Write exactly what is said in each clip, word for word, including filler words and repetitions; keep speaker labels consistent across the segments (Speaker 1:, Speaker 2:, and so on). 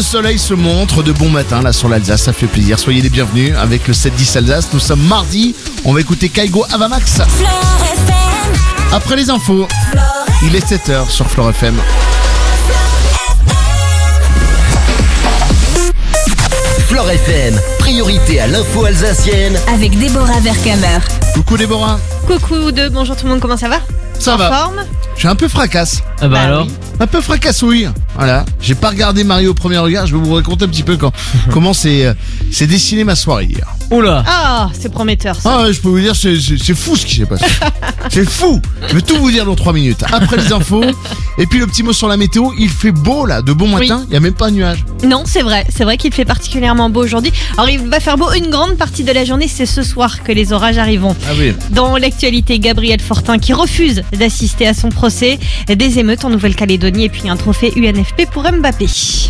Speaker 1: soleil se montre de bon matin là sur l'Alsace, ça fait plaisir. Soyez les bienvenus avec le sept dix Alsace. Nous sommes mardi, on va écouter Kaigo Avamax. Après les infos, il est sept heures sur Flore F M.
Speaker 2: Flore F M, priorité à l'info alsacienne
Speaker 3: avec Déborah Vercamer.
Speaker 1: Coucou Déborah.
Speaker 4: Coucou de bonjour tout le monde, comment ça va?
Speaker 1: Ça
Speaker 4: en
Speaker 1: va.
Speaker 4: Forme?
Speaker 1: Je suis un peu fracasse.
Speaker 5: Ah bah,
Speaker 4: Bah
Speaker 5: alors
Speaker 4: oui.
Speaker 1: Un peu fracassouille. Voilà. J'ai pas regardé Mario au premier regard. Je vais vous raconter un petit peu quand, comment c'est, euh, c'est dessiné ma soirée hier.
Speaker 5: Oula.
Speaker 4: Ah, c'est prometteur ça.
Speaker 1: Ah ouais, je peux vous dire, c'est, c'est, c'est fou ce qui s'est passé. C'est fou. Je vais tout vous dire dans trois minutes. Après les infos. Et puis le petit mot sur la météo. Il fait beau là, de bon matin. Il y a même pas un nuage.
Speaker 4: Non, c'est vrai, c'est vrai qu'il fait particulièrement beau aujourd'hui. Alors il va faire beau une grande partie de la journée, c'est ce soir que les orages arriveront.
Speaker 1: Ah oui.
Speaker 4: Dans l'actualité, Gabriel Fortin qui refuse d'assister à son procès, des émeutes en Nouvelle-Calédonie et puis un trophée U N F P pour Mbappé.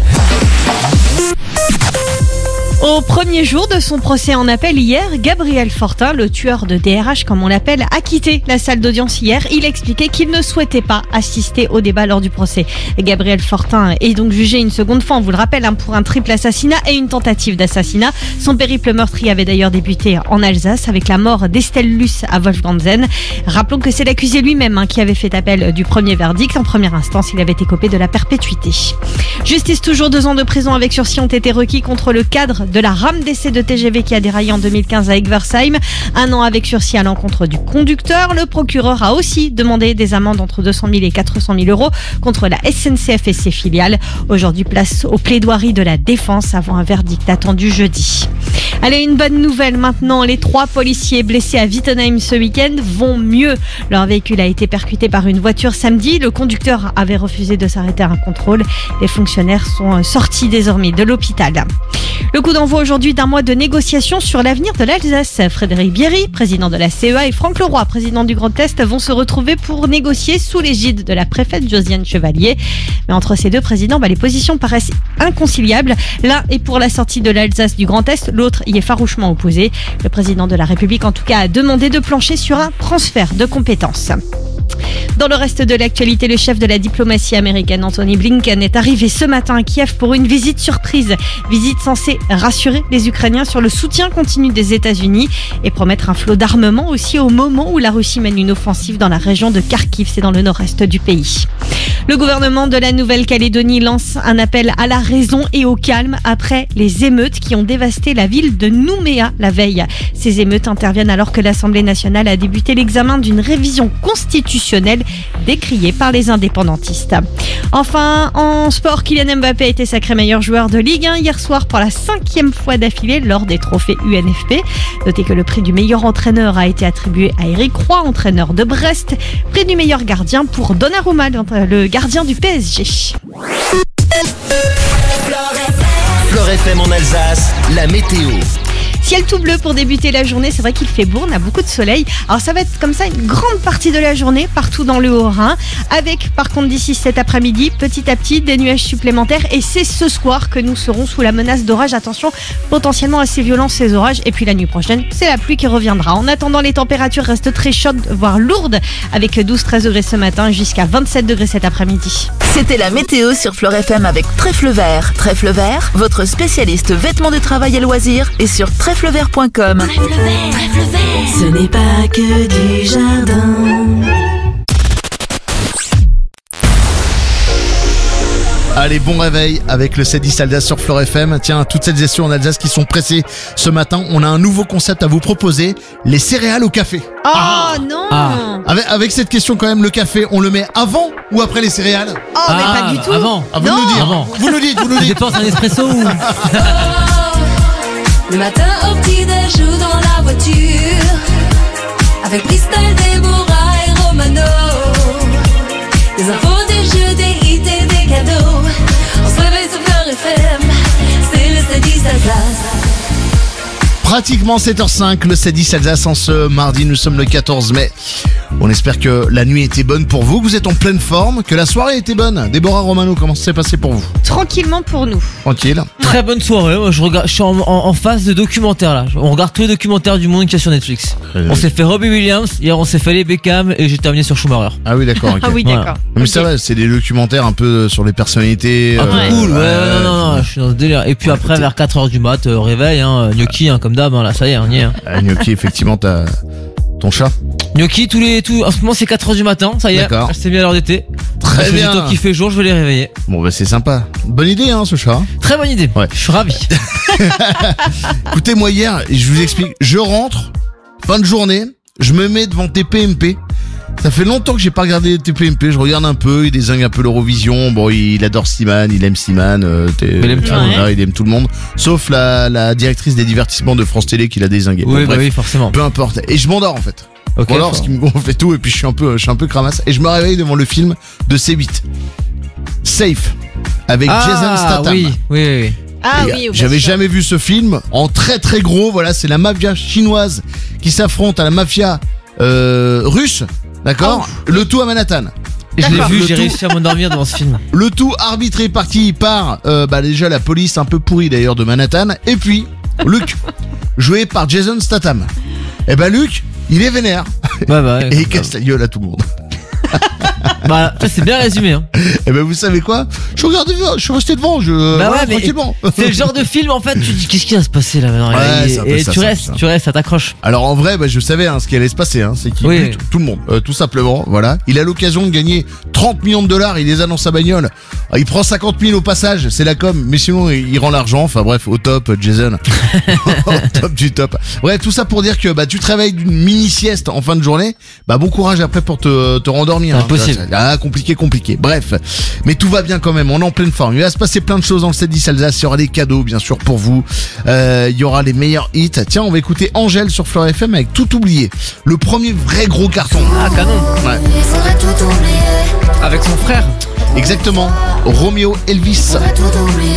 Speaker 4: Au premier jour de son procès en appel hier, Gabriel Fortin, le tueur de D R H comme on l'appelle, a quitté la salle d'audience hier. Il expliquait qu'il ne souhaitait pas assister au débat lors du procès. Gabriel Fortin est donc jugé une seconde fois, on vous le rappelle, hein, pour un triple assassinat et une tentative d'assassinat. Son périple meurtrier avait d'ailleurs débuté en Alsace avec la mort d'Estelle Luce à Wolfgantzen. Rappelons que c'est l'accusé lui-même hein, qui avait fait appel du premier verdict. En première instance, il avait écopé de la perpétuité. Justice toujours, deux ans de prison avec sursis ont été requis contre le cadre de la rame d'essai de T G V qui a déraillé en deux mille quinze à Egversheim. Un an avec sursis à l'encontre du conducteur. Le procureur a aussi demandé des amendes entre deux cent mille et quatre cent mille euros contre la S N C F et ses filiales. Aujourd'hui, place aux plaidoiries de la défense avant un verdict attendu jeudi. Allez, une bonne nouvelle maintenant. Les trois policiers blessés à Wittenheim ce week-end vont mieux. Leur véhicule a été percuté par une voiture samedi. Le conducteur avait refusé de s'arrêter à un contrôle. Les fonctionnaires sont sortis désormais de l'hôpital. Le coup d'envoi aujourd'hui d'un mois de négociations sur l'avenir de l'Alsace. Frédéric Bierry, président de la C E A, et Franck Leroy, président du Grand Est, vont se retrouver pour négocier sous l'égide de la préfète Josiane Chevalier. Mais entre ces deux présidents, bah, les positions paraissent inconciliables. L'un est pour la sortie de l'Alsace du Grand Est, l'autre y est farouchement opposé. Le président de la République, en tout cas, a demandé de plancher sur un transfert de compétences. Dans le reste de l'actualité, le chef de la diplomatie américaine, Anthony Blinken, est arrivé ce matin à Kiev pour une visite surprise. Visite censée rassurer les Ukrainiens sur le soutien continu des États-Unis et promettre un flot d'armement aussi au moment où la Russie mène une offensive dans la région de Kharkiv, c'est dans le nord-est du pays. Le gouvernement de la Nouvelle-Calédonie lance un appel à la raison et au calme après les émeutes qui ont dévasté la ville de Nouméa la veille. Ces émeutes interviennent alors que l'Assemblée nationale a débuté l'examen d'une révision constitutionnelle décriée par les indépendantistes. Enfin, en sport, Kylian Mbappé a été sacré meilleur joueur de Ligue un hier soir pour la cinquième fois d'affilée lors des trophées U N F P. Notez que le prix du meilleur entraîneur a été attribué à Eric Roy, entraîneur de Brest. Prix du meilleur gardien pour Donnarumma, le gardien du P S G.
Speaker 2: Flore F M en Alsace, la météo.
Speaker 4: Ciel tout bleu pour débuter la journée, c'est vrai qu'il fait beau, on a beaucoup de soleil. Alors ça va être comme ça une grande partie de la journée partout dans le Haut-Rhin. Avec par contre d'ici cet après-midi, petit à petit, des nuages supplémentaires. Et c'est ce soir que nous serons sous la menace d'orage. Attention, potentiellement assez violents ces orages. Et puis la nuit prochaine, c'est la pluie qui reviendra. En attendant, les températures restent très chaudes, voire lourdes. Avec douze à treize degrés ce matin jusqu'à vingt-sept degrés cet après-midi.
Speaker 3: C'était la météo sur Flore F M avec Trèfle Vert. Trèfle Vert, votre spécialiste vêtements de travail et loisirs, est sur trèfle vert point com.
Speaker 6: Trèfle vert, trèfle vert, ce n'est pas que du jardin.
Speaker 1: Allez, bon réveil avec le sept dix Alsace sur Flore F M. Tiens, toutes celles et ceux en Alsace qui sont pressés ce matin, on a un nouveau concept à vous proposer, les céréales au café.
Speaker 4: Oh ah, non
Speaker 5: ah.
Speaker 1: Avec, avec cette question quand même, le café, on le met avant ou après les céréales?
Speaker 4: Oh
Speaker 5: ah,
Speaker 4: mais pas du tout.
Speaker 5: Avant.
Speaker 1: À vous de nous dire.
Speaker 5: Avant.
Speaker 1: Vous nous dites, vous nous
Speaker 5: Tu
Speaker 1: dites.
Speaker 5: dépenses un espresso ou...
Speaker 6: Le matin au petit-déj ou dans la voiture, avec Christelle, Déborah et Romano. Des infos, des jeux, des hits et des cadeaux. On se réveille sur Flore F M, c'est le sept dix Alsace.
Speaker 1: Pratiquement sept heures cinq, le sept dix Alsace en ce mardi, nous sommes le quatorze mai. On espère que la nuit était bonne pour vous, que vous êtes en pleine forme, que la soirée était bonne. Déborah Romano, comment ça s'est passé pour vous?
Speaker 4: Tranquillement pour nous.
Speaker 1: Tranquille.
Speaker 5: Très bonne soirée. Moi, je regarde, je suis en, en, en phase de documentaire là. On regarde tous les documentaires du monde qu'il y a sur Netflix.
Speaker 1: Euh,
Speaker 5: On s'est fait Robbie Williams, hier on s'est fait les Beckham et j'ai terminé sur Schumacher.
Speaker 1: Ah oui, d'accord. ok.
Speaker 4: Ah oui,
Speaker 5: Voilà.
Speaker 4: d'accord.
Speaker 1: Mais
Speaker 4: Ok.
Speaker 1: ça va, c'est des documentaires un peu sur les personnalités.
Speaker 5: Ah
Speaker 1: euh,
Speaker 5: cool, ouais,
Speaker 1: ouais,
Speaker 5: non, non, non, je suis dans ce délire. Et puis après,
Speaker 1: t'es-
Speaker 5: vers quatre heures du mat, euh, réveil, hein, gnocchi, hein, comme d'hab, hein, là, ça y est, on y est. Hein.
Speaker 1: Ah, Gnocchi, effectivement, t'as ton chat.
Speaker 5: Gnocchi, tous les, tout, en ce moment c'est quatre heures du matin, ça y est.
Speaker 1: D'accord.
Speaker 5: C'est bien l'heure d'été.
Speaker 1: Très
Speaker 5: Parce que
Speaker 1: bien.
Speaker 5: du temps qu'il fait jour, je vais les réveiller.
Speaker 1: Bon, bah c'est sympa. Bonne idée, hein, ce chat.
Speaker 5: Très bonne idée.
Speaker 1: Ouais.
Speaker 5: Je suis ravi.
Speaker 1: Écoutez, moi hier, je vous explique, je rentre, fin de journée, je me mets devant T P M P. Ça fait longtemps que j'ai pas regardé T P M P, je regarde un peu, il désigne un peu l'Eurovision. Bon, il adore Slimane, il aime Slimane, euh, t'es-
Speaker 5: Mais il aime tout
Speaker 4: le monde.
Speaker 1: voilà, il aime tout le monde, sauf la, la directrice des divertissements de France Télé qui l'a dézingué. Bon,
Speaker 5: Oui, bah
Speaker 1: bref,
Speaker 5: oui, forcément.
Speaker 1: peu importe. Et je m'endors en fait.
Speaker 5: Ok.
Speaker 1: Bon, alors, ce qui me gonfle et tout, et puis je suis un peu, je suis un peu cramasse, et je me réveille devant le film de C huit. Safe. Avec Jason
Speaker 5: Ah,
Speaker 1: Statham.
Speaker 5: oui, oui, oui, oui.
Speaker 4: Ah
Speaker 1: Et,
Speaker 4: oui,
Speaker 1: euh,
Speaker 4: bien
Speaker 1: J'avais
Speaker 4: sûr.
Speaker 1: jamais vu ce film en très très gros. Voilà, c'est la mafia chinoise qui s'affronte à la mafia euh, russe. D'accord. Le tout à Manhattan.
Speaker 5: Et je l'ai
Speaker 4: D'accord.
Speaker 5: vu,
Speaker 1: Le
Speaker 5: j'ai
Speaker 1: tout-
Speaker 5: réussi à m'endormir devant ce film.
Speaker 1: Le tout arbitré par qui? Par euh, bah déjà la police un peu pourrie d'ailleurs de Manhattan. Et puis Luke, joué par Jason Statham. Et bah Luke, il est vénère
Speaker 5: Bah, bah, ouais,
Speaker 1: et il
Speaker 5: comme
Speaker 1: casse la gueule à tout le monde.
Speaker 5: Bah, ça c'est bien résumé, hein.
Speaker 1: Et ben vous savez quoi? Je regardais, je suis resté devant, je
Speaker 5: Bah
Speaker 1: voilà,
Speaker 5: ouais, mais
Speaker 1: tranquillement.
Speaker 5: C'est le genre de film, en fait, tu dis, qu'est-ce qui va se passer là maintenant?
Speaker 1: Ouais,
Speaker 5: Et,
Speaker 1: c'est un peu
Speaker 5: et
Speaker 1: ça,
Speaker 5: tu
Speaker 1: c'est un peu
Speaker 5: restes,
Speaker 1: ça.
Speaker 5: tu restes, ça t'accroche.
Speaker 1: Alors en vrai, bah, je savais hein, ce qui allait se passer, hein, c'est qu'il
Speaker 5: Oui.
Speaker 1: bute tout le monde, euh, tout simplement. Voilà, il a l'occasion de gagner trente millions de dollars, il les a dans sa bagnole. Ah, il prend cinquante mille au passage, c'est la com, mais sinon il il rend l'argent. Enfin bref, au top, Jason, au top du top. Bref, tout ça pour dire que bah tu te réveilles d'une mini sieste en fin de journée. Bah bon courage après pour te, te rendormir. hein.
Speaker 5: Impossible.
Speaker 1: Ah compliqué, compliqué. Bref, mais tout va bien quand même. On est en pleine forme. Il va se passer plein de choses dans le sept dix Alsace. Il y aura des cadeaux bien sûr pour vous. Euh, il y aura les meilleurs hits. Tiens, on va écouter Angèle sur Fleur F M avec Tout oublié. Le premier vrai gros carton.
Speaker 5: Ah, canon.
Speaker 1: Ouais,
Speaker 6: Il faudrait tout oublier,
Speaker 5: Avec son frère.
Speaker 1: exactement. Roméo Elvis.
Speaker 6: faudrait tout oublier.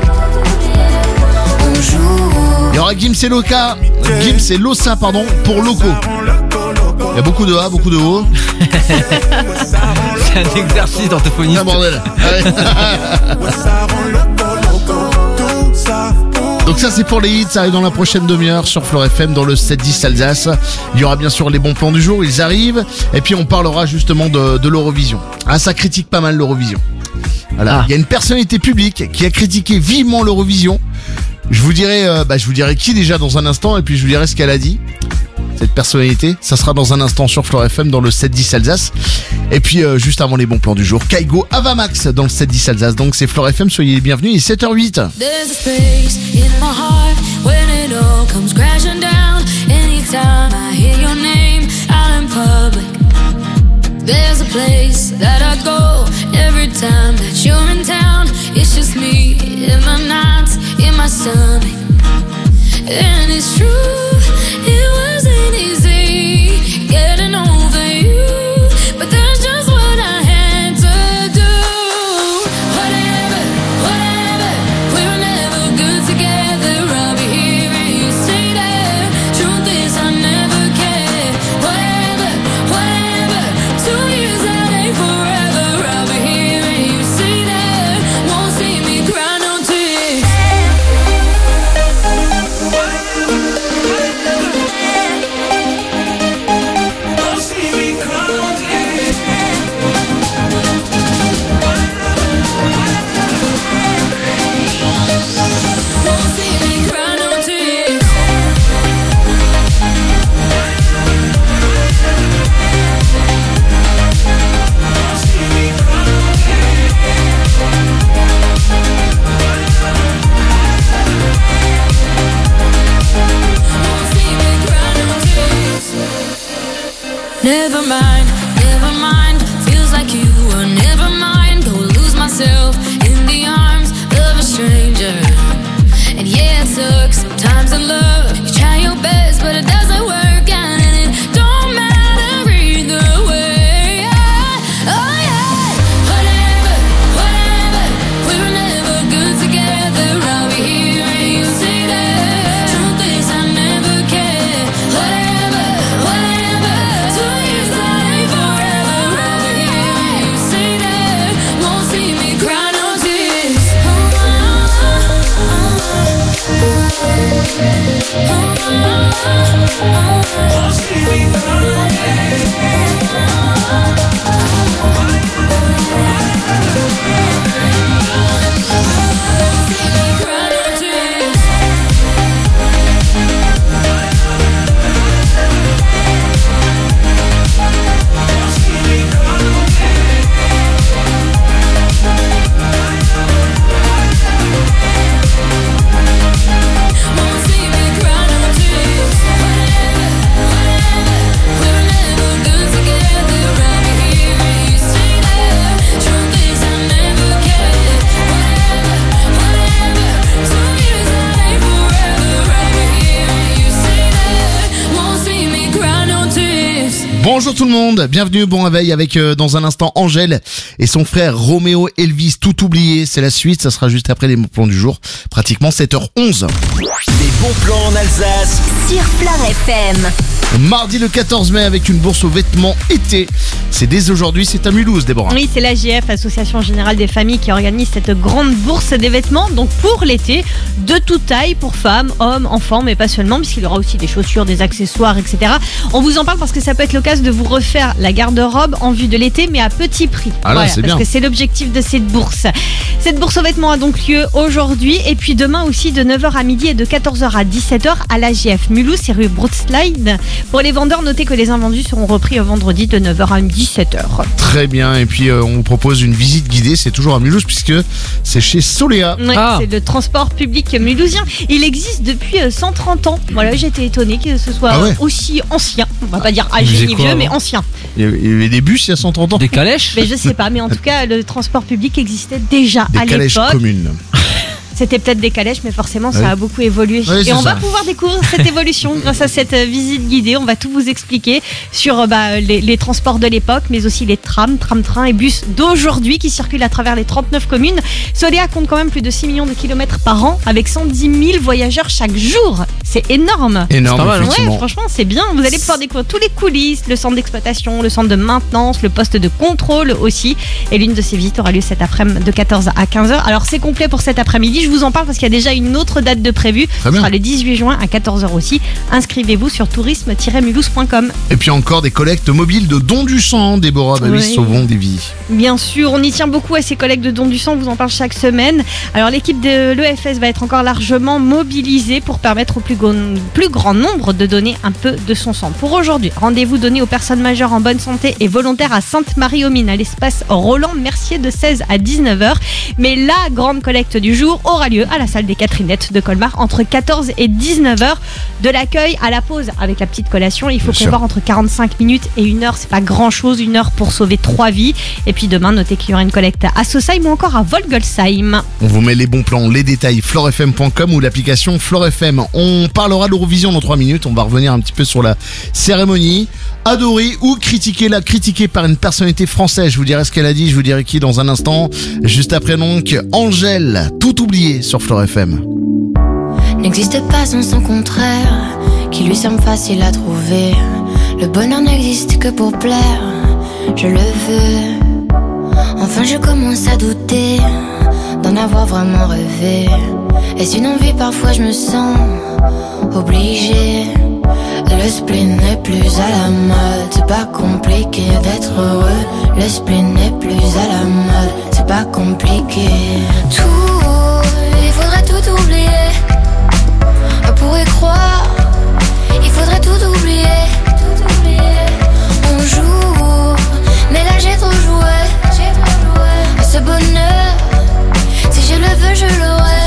Speaker 6: On joue.
Speaker 1: Il y aura Gims et Loca. Gims et Losa, pardon, pour Loco. Il y a beaucoup de A, beaucoup de O.
Speaker 5: C'est un exercice d'orthophoniste.
Speaker 1: Ah bordel. Ouais. Donc ça c'est pour les hits, ça arrive dans la prochaine demi-heure sur Fleur F M dans le sept dix Alsace. Il y aura bien sûr les bons plans du jour, ils arrivent. Et puis on parlera justement de, de l'Eurovision. Ah ça critique pas mal l'Eurovision. Voilà,
Speaker 5: Ah.
Speaker 1: il y a une personnalité publique qui a critiqué vivement l'Eurovision. Je vous dirai, euh, bah, je vous dirai qui déjà dans un instant et puis je vous dirai ce qu'elle a dit. Cette personnalité, ça sera dans un instant sur Fleur F M dans le sept dix Alsace. Et puis euh, juste avant les bons plans du jour, Kaigo Avamax dans le sept dix Alsace. Donc c'est Fleur F M, soyez les bienvenus, il est sept heures huit.
Speaker 6: There's a space in my heart when it all comes crashing down. Anytime I hear your name out in public, there's a place that I go every time that you're in town. It's just me in my nights, in my stomach. And it's true, it wasn't easy getting over you, but that's just what I had to do. Whatever, whatever, we were never good together. I'll be here and you stay there. Truth is I never cared. Whatever, whatever, two years that ain't forever. I'll be here and you stay there. Won't see me cry no tears. Won't see me cry no tears. Won't see me cry no tears. Never mind, never mind. Feels like you were never mind. Go lose myself in the arms of a stranger. And yeah, it sucks sometimes in love. You try your best, but it doesn't work out, and it don't matter either way. Oh yeah, whatever, whatever. We were never good together. I'll be here and you stay there. Truth is I never cared. Whatever, whatever. Two years that ain't
Speaker 1: Bonjour tout le monde, bienvenue, bon réveil avec euh, dans un instant Angèle et son frère Roméo Elvis, tout oublié, c'est la suite, ça sera juste après les bons plans du jour, pratiquement sept heures onze.
Speaker 2: Les bons plans en Alsace
Speaker 7: sur Fleur F M.
Speaker 1: Mardi le quatorze mai avec une bourse aux vêtements été. C'est dès aujourd'hui, c'est à Mulhouse, Déborah.
Speaker 4: Oui, c'est l'A G F, Association Générale des Familles, qui organise cette grande bourse des vêtements, donc pour l'été, de toute taille, pour femmes, hommes, enfants, mais pas seulement, puisqu'il y aura aussi des chaussures, des accessoires, et cetera. On vous en parle parce que ça peut être l'occasion de vous refaire la garde-robe en vue de l'été, mais à petit prix.
Speaker 1: Ah là,
Speaker 4: voilà,
Speaker 1: c'est
Speaker 4: parce
Speaker 1: bien.
Speaker 4: que c'est l'objectif de cette bourse. Cette bourse aux vêtements a donc lieu aujourd'hui, et puis demain aussi de neuf heures à midi et de quatorze heures à dix-sept heures à l'A G F Mulhouse, c'est rue Broodslide. Pour les vendeurs, notez que les invendus seront repris au vendredi de neuf heures à dix-sept heures.
Speaker 1: Très bien, et puis euh, on vous propose une visite guidée, c'est toujours à Mulhouse puisque c'est chez Solea.
Speaker 4: Ouais,
Speaker 5: Ah.
Speaker 4: C'est le transport public mulhousien. Il existe depuis euh, cent trente ans. Voilà, j'étais étonnée que ce soit
Speaker 1: Ah ouais.
Speaker 4: aussi ancien. On va pas dire
Speaker 5: Il faisait
Speaker 4: âgé ni
Speaker 5: quoi
Speaker 4: vieux, mais
Speaker 5: avant
Speaker 4: ancien.
Speaker 1: Il y avait- il y avait des bus il y a cent trente ans.
Speaker 5: Des calèches?
Speaker 4: Mais je sais pas, mais en tout cas, le transport public existait déjà
Speaker 1: Des
Speaker 4: à
Speaker 1: calèches
Speaker 4: l'époque.
Speaker 1: communes.
Speaker 4: C'était peut-être des calèches, mais forcément, ça
Speaker 1: Ouais.
Speaker 4: a beaucoup évolué.
Speaker 1: Ouais,
Speaker 4: et
Speaker 1: c'est
Speaker 4: on
Speaker 1: ça.
Speaker 4: va pouvoir découvrir cette évolution grâce à cette euh, visite guidée. On va tout vous expliquer sur euh, bah, les, les transports de l'époque, mais aussi les trams, tram-trains et bus d'aujourd'hui qui circulent à travers les trente-neuf communes. Solea compte quand même plus de six millions de kilomètres par an, avec cent dix mille voyageurs chaque jour. C'est énorme.
Speaker 1: Énorme,
Speaker 5: pas mal, hein.
Speaker 1: effectivement.
Speaker 4: Ouais, franchement, c'est bien. Vous allez pouvoir découvrir tous les coulisses, le centre d'exploitation, le centre de maintenance, le poste de contrôle aussi. Et l'une de ces visites aura lieu cet après-midi de quatorze à quinze heures. Alors, c'est complet pour cet après-midi. Je vous en parle parce qu'il y a déjà une autre date de prévue. Ce
Speaker 1: bien.
Speaker 4: sera le dix-huit juin à quatorze heures aussi. Inscrivez-vous sur tourisme tiret mulhouse point com.
Speaker 1: Et puis encore des collectes mobiles de dons du sang, Déborah, bah oui,
Speaker 4: Oui.
Speaker 1: sauvons des vies.
Speaker 4: Bien sûr, on y tient beaucoup à ces collègues de dons du sang, on vous en parle chaque semaine. Alors l'équipe de l'E F S va être encore largement mobilisée pour permettre au plus, go- plus grand nombre de donner un peu de son sang. Pour aujourd'hui, rendez-vous donné aux personnes majeures en bonne santé et volontaires à Sainte-Marie-aux-Mines, à l'espace Roland-Mercier de seize à dix-neuf heures. Mais la grande collecte du jour aura lieu à la salle des Catherinettes de Colmar entre quatorze et dix-neuf heures. De l'accueil à la pause avec la petite collation, il faut
Speaker 1: Bien sûr.
Speaker 4: prévoir entre quarante-cinq minutes et une heure. C'est pas grand chose, une heure pour sauver trois vies. Et puis demain, notez qu'il y aura une collecte à Sossheim ou encore à Volgolsheim.
Speaker 1: On vous met les bons plans, les détails, flore f m point com ou l'application Flore F M. On parlera de l'Eurovision dans trois minutes. On va revenir un petit peu sur la cérémonie. Adorer ou critiquer la critiquer par une personnalité française. Je vous dirai ce qu'elle a dit, je vous dirai qui dans un instant. Juste après donc, Angèle, tout oublié sur Flore F M.
Speaker 6: N'existe pas sans son contraire, qui lui semble facile à trouver. Le bonheur n'existe que pour plaire, je le veux. Enfin je commence à douter d'en avoir vraiment rêvé. Est-ce une envie? Parfois je me sens obligée. Le spleen n'est plus à la mode, c'est pas compliqué d'être heureux. Le spleen n'est plus à la mode, c'est pas compliqué. Tout, il faudrait tout oublier. On pourrait croire, il faudrait tout oublier. Tout oublier. On joue, mais là j'ai trop joué. J'ai trop joué. À ce bonheur, si je le veux, je l'aurai.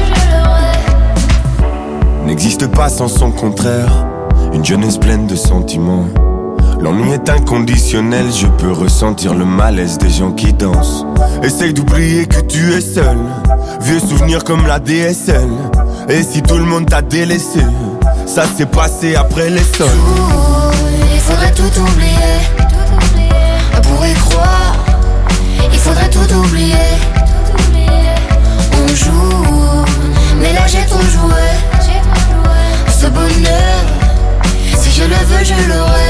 Speaker 8: N'existe pas sans son contraire, une jeunesse pleine de sentiments. L'ennui est inconditionnel, je peux ressentir le malaise des gens qui dansent. Essaye d'oublier que tu es seul, vieux souvenirs comme la D S L. Et si tout le monde t'a délaissé, ça s'est passé après les sols.
Speaker 6: Tout, il faudrait tout oublier. Tout oublier. On pourrait croire, il faudrait tout oublier. Tout oublier. On joue, mais là j'ai trop joué. J'ai trop joué. Ce bonheur, si je le veux, je l'aurai.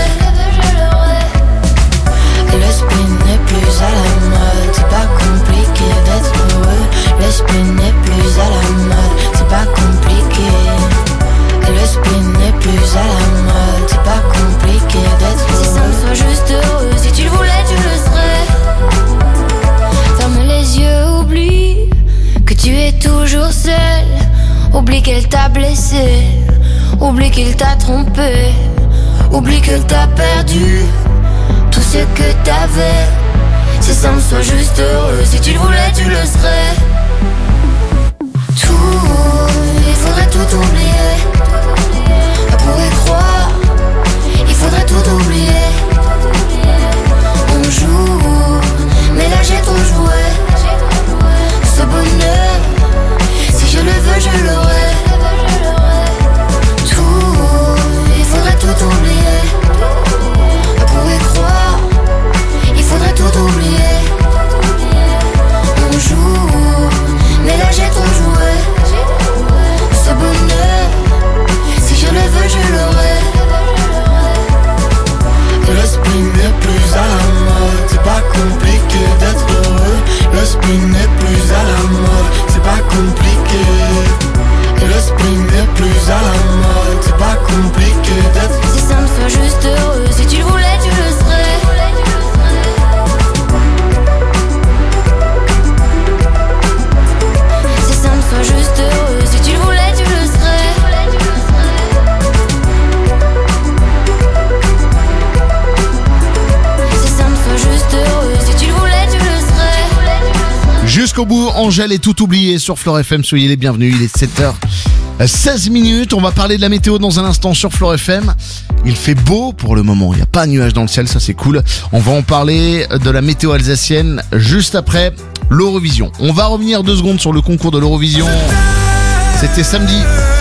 Speaker 6: Le spleen n'est plus à la mode, c'est pas compliqué d'être heureux. Le spleen n'est plus à la mode, c'est pas compliqué. Le spleen n'est plus à la mode, c'est pas compliqué d'être heureux. Si ça me soit juste heureux, si tu le voulais, tu le serais. Ferme les yeux, oublie que tu es toujours seul. Oublie qu'elle t'a blessé, oublie qu'il t'a trompé, oublie qu'elle t'a perdu tout ce que t'avais. Si ça me soit juste heureux, si tu le voulais, tu le serais. Tout, il faudrait tout oublier. On pourrait croire, il faudrait tout oublier. On joue, mais là j'ai trop joué. Ce bonheur, si je le veux, je l'aurai. Tout, il faudrait tout oublier. On pourrait
Speaker 1: jusqu'au bout. Angèle est tout oublié sur Flore F M. Soyez les bienvenus. Il est sept heures seize minutes. On va parler de la météo dans un instant sur Flore F M. Il fait beau pour le moment. Il n'y a pas un nuage dans le ciel. Ça, c'est cool. On va en parler de la météo alsacienne juste après l'Eurovision. On va revenir deux secondes sur le concours de l'Eurovision. C'était samedi.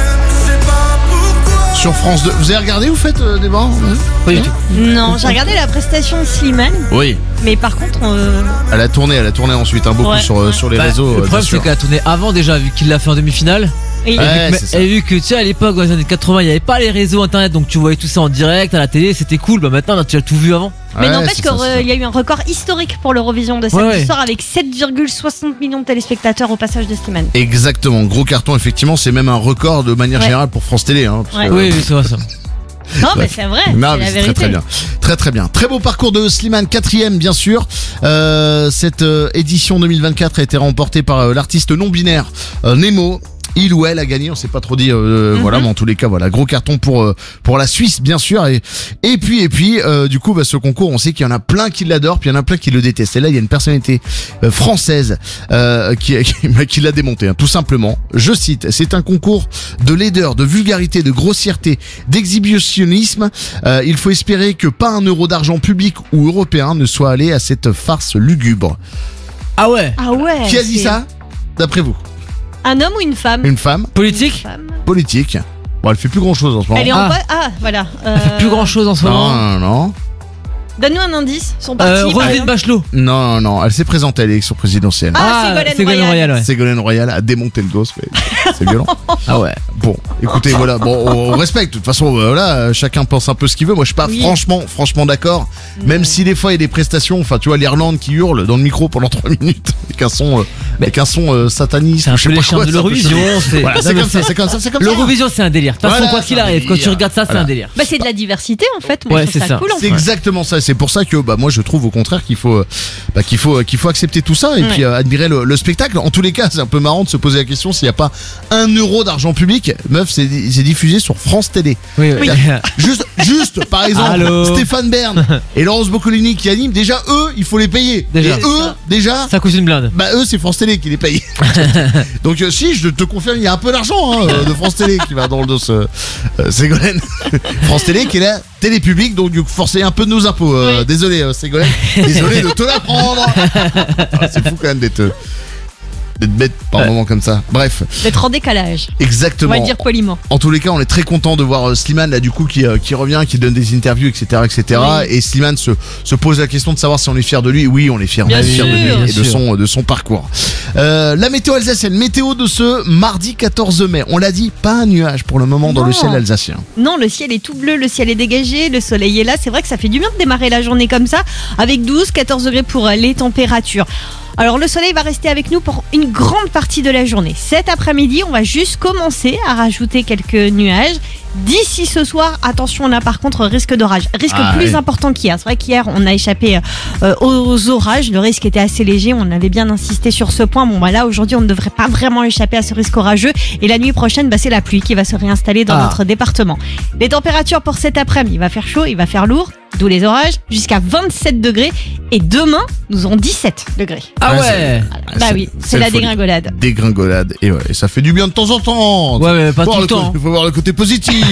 Speaker 1: Sur France deux. Vous avez regardé, vous faites euh, des bancs hein
Speaker 5: Pas du tout.
Speaker 4: Non, j'ai regardé la prestation de Slimane.
Speaker 1: Oui.
Speaker 4: Mais par contre, euh...
Speaker 1: Elle a tourné, elle a tourné ensuite, hein, beaucoup
Speaker 4: Ouais,
Speaker 1: sur,
Speaker 4: ouais.
Speaker 1: sur les
Speaker 5: Bah,
Speaker 1: réseaux.
Speaker 5: le
Speaker 1: euh, bien
Speaker 5: problème,
Speaker 1: sûr.
Speaker 5: c'est qu'elle a tourné avant déjà, vu qu'il l'a fait en demi-finale.
Speaker 4: et-
Speaker 1: Ouais,
Speaker 5: Mais-
Speaker 1: c'est ça.
Speaker 5: et vu que tu sais, à l'époque, dans les années quatre-vingts, il n'y avait pas les réseaux internet, donc tu voyais tout ça en direct à la télé, c'était cool. Bah maintenant, là, tu as tout vu avant.
Speaker 4: mais
Speaker 1: Ouais,
Speaker 4: n'empêche
Speaker 1: c'est
Speaker 4: qu'il
Speaker 1: ça, c'est ça.
Speaker 4: y a eu un record historique pour l'Eurovision de samedi
Speaker 5: Ouais, ouais.
Speaker 4: soir avec sept virgule soixante millions de téléspectateurs au passage de Slimane.
Speaker 1: Exactement, gros carton, effectivement, c'est même un record de manière
Speaker 4: Ouais.
Speaker 1: générale pour France Télé. Hein, parce
Speaker 4: Ouais.
Speaker 1: que-
Speaker 5: Oui, oui, c'est vrai ça.
Speaker 4: Non, mais c'est vrai,
Speaker 1: Non,
Speaker 4: c'est
Speaker 1: mais
Speaker 4: la
Speaker 1: c'est
Speaker 4: vérité.
Speaker 1: très très bien, très très bien. Très beau parcours de Slimane, quatrième bien sûr. Euh, cette euh, édition deux mille vingt-quatre a été remportée par euh, l'artiste non binaire euh, Nemo. Il ou elle a gagné, on s'est pas trop dit, euh,
Speaker 4: Mhm.
Speaker 1: voilà, mais en tous les cas, voilà, gros carton pour euh, pour la Suisse, bien sûr. Et et puis et puis, euh, du coup, bah, ce concours, on sait qu'il y en a plein qui l'adorent, puis il y en a plein qui le détestent. Et là, il y a une personnalité euh, française euh, qui qui, bah, qui l'a démonté, hein, tout simplement. Je cite, c'est un concours de laideur, de vulgarité, de grossièreté, d'exhibitionnisme. Euh, il faut espérer que pas un euro d'argent public ou européen ne soit allé à cette farce lugubre.
Speaker 5: Ah ouais.
Speaker 4: Ah ouais.
Speaker 1: Qui a dit
Speaker 4: c'est
Speaker 1: ça, d'après vous?
Speaker 4: Un homme ou une femme
Speaker 1: Une femme
Speaker 5: Politique.
Speaker 4: Une femme.
Speaker 1: politique. Bon, elle fait plus grand chose en ce moment.
Speaker 4: Elle est en
Speaker 5: Ah.
Speaker 4: quoi Ah, voilà.
Speaker 5: Elle fait plus grand chose en ce
Speaker 1: Non,
Speaker 5: moment.
Speaker 1: non, non.
Speaker 4: Donne-nous un indice. Son parti.
Speaker 5: Euh,
Speaker 4: par
Speaker 5: Roselyne
Speaker 4: exemple.
Speaker 5: Bachelot.
Speaker 1: Non, non, non, elle s'est présentée à l'élection présidentielle.
Speaker 4: Ah, Ségolène
Speaker 5: Ségolène
Speaker 4: Royal.
Speaker 5: Royal, ouais.
Speaker 1: Ségolène Royal a démonté le dos, mais c'est violent.
Speaker 5: Ah ouais.
Speaker 1: Bon, écoutez, voilà, bon, on, on respecte. De toute façon, euh, voilà, euh, chacun pense un peu ce qu'il veut. Moi, je suis pas
Speaker 4: Oui.
Speaker 1: franchement, franchement d'accord. Même si des fois il y a des prestations, enfin, tu vois, l'Irlande qui hurle dans le micro pendant trois minutes avec un son, euh, avec un son euh, sataniste.
Speaker 5: C'est un
Speaker 1: je sais
Speaker 5: peu
Speaker 1: pas
Speaker 5: les charmes
Speaker 1: quoi,
Speaker 5: de
Speaker 1: c'est un peu
Speaker 5: l'Eurovision.
Speaker 1: chelou.
Speaker 5: c'est-
Speaker 1: Voilà,
Speaker 5: Non,
Speaker 1: c'est
Speaker 5: mais
Speaker 1: comme ça, c'est comme ça, c'est comme ça.
Speaker 5: L'Eurovision, c'est un délire. De toute façon,
Speaker 1: Voilà,
Speaker 5: quoi qu'il
Speaker 1: c'est un
Speaker 5: arrive, quand tu
Speaker 1: délire.
Speaker 5: regardes ça, c'est
Speaker 1: Voilà.
Speaker 5: un délire.
Speaker 4: Bah, c'est de la diversité en fait. Moi,
Speaker 5: Ouais,
Speaker 4: je trouve
Speaker 5: c'est
Speaker 4: ça
Speaker 5: ça.
Speaker 4: cool. en
Speaker 1: C'est
Speaker 4: fait.
Speaker 1: exactement ça. C'est pour ça que bah moi je trouve au contraire qu'il faut euh, bah, qu'il faut qu'il faut accepter tout ça et
Speaker 4: Ouais.
Speaker 1: puis euh, admirer le, le spectacle. En tous les cas, c'est un peu marrant de se poser la question s'il n'y a pas un euro d'argent public. Meuf, c'est c'est diffusé sur France Télé.
Speaker 5: Oui, oui.
Speaker 1: Juste juste par exemple
Speaker 5: Allô
Speaker 1: Stéphane Bern et Laurence Boccolini qui animent. Déjà eux, il faut les payer.
Speaker 5: Déjà.
Speaker 1: Et eux déjà.
Speaker 5: Ça coûte une blinde.
Speaker 1: Bah eux c'est France Télé qui les paye. Donc euh, si je te confirme il y a un peu d'argent hein, euh, de France Télé qui va dans le dos euh, euh, Ségolène. France Télé qui est la télé publique donc du coup forcez un peu de nos impôts. Euh,
Speaker 4: Oui.
Speaker 1: Désolé euh, Ségolène, désolé de te l'apprendre. Ah, c'est fou quand même d'être euh, d'être bête par
Speaker 5: Ouais.
Speaker 1: moment comme ça. Bref,
Speaker 4: D'être en décalage. On
Speaker 1: exactement.
Speaker 4: va le dire poliment.
Speaker 1: En tous les cas, on est très content de voir euh, Slimane là du coup qui, euh, qui revient, qui donne des interviews, et cetera, et cetera.
Speaker 4: Oui.
Speaker 1: Et Slimane se, se pose la question de savoir si on est fier de lui. Oui, on est fier, on
Speaker 4: Bien
Speaker 1: est fier de
Speaker 4: sûr.
Speaker 1: lui
Speaker 5: Bien
Speaker 1: et de
Speaker 5: sûr.
Speaker 1: son de son parcours. Euh, la météo alsacienne, météo de ce mardi quatorze mai. On l'a dit, pas un nuage pour le moment dans
Speaker 4: Non.
Speaker 1: le ciel alsacien.
Speaker 4: Non, le ciel est tout bleu, le ciel est dégagé, le soleil est là. C'est vrai que ça fait du bien de démarrer la journée comme ça, avec douze, quatorze degrés pour euh, les températures. Alors le soleil va rester avec nous pour une grande partie de la journée. Cet après-midi, on va juste commencer à rajouter quelques nuages. D'ici ce soir, attention, on a par contre risque d'orage. Risque
Speaker 1: Ah,
Speaker 4: plus
Speaker 1: oui.
Speaker 4: important qu'hier. C'est vrai qu'hier, on a échappé euh, aux orages. Le risque était assez léger. On avait bien insisté sur ce point. Bon, bah là, aujourd'hui, on ne devrait pas vraiment échapper à ce risque orageux. Et la nuit prochaine, bah, c'est la pluie qui va se réinstaller dans
Speaker 5: Ah.
Speaker 4: notre département. Les températures pour cet après-midi, il va faire chaud, il va faire lourd. D'où les orages, jusqu'à vingt-sept degrés. Et demain, nous aurons dix-sept degrés.
Speaker 5: Ah
Speaker 1: Ouais,
Speaker 5: ouais.
Speaker 4: Bah
Speaker 1: c'est-
Speaker 4: oui,
Speaker 1: c'est
Speaker 4: c'est la
Speaker 1: la folie.
Speaker 4: dégringolade.
Speaker 1: Dégringolade. Et ouais, et ça fait du bien de temps en temps.
Speaker 5: Ouais, mais pas
Speaker 1: Faut voir
Speaker 5: tout le temps.
Speaker 1: Il faut voir le côté positif.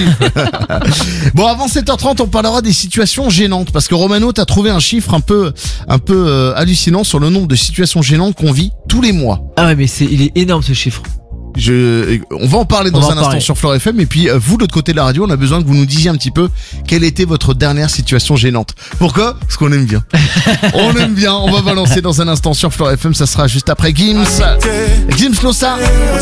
Speaker 1: Bon, avant sept heures trente, on parlera des situations gênantes parce que Romano, t'as trouvé un chiffre un peu, un peu euh, hallucinant sur le nombre de situations gênantes qu'on vit tous les mois.
Speaker 5: Ah ouais, mais c'est, il est énorme ce chiffre.
Speaker 1: Je, on va en parler
Speaker 5: On
Speaker 1: dans
Speaker 5: va
Speaker 1: un
Speaker 5: en
Speaker 1: instant
Speaker 5: parler.
Speaker 1: sur Flore F M et puis euh, vous de l'autre côté de la radio, on a besoin que vous nous disiez un petit peu quelle était votre dernière situation gênante. Pourquoi ? Parce qu'on aime bien. On aime bien. On va balancer dans un instant sur Flore F M. Ça sera juste après Gims. Gims Lossa.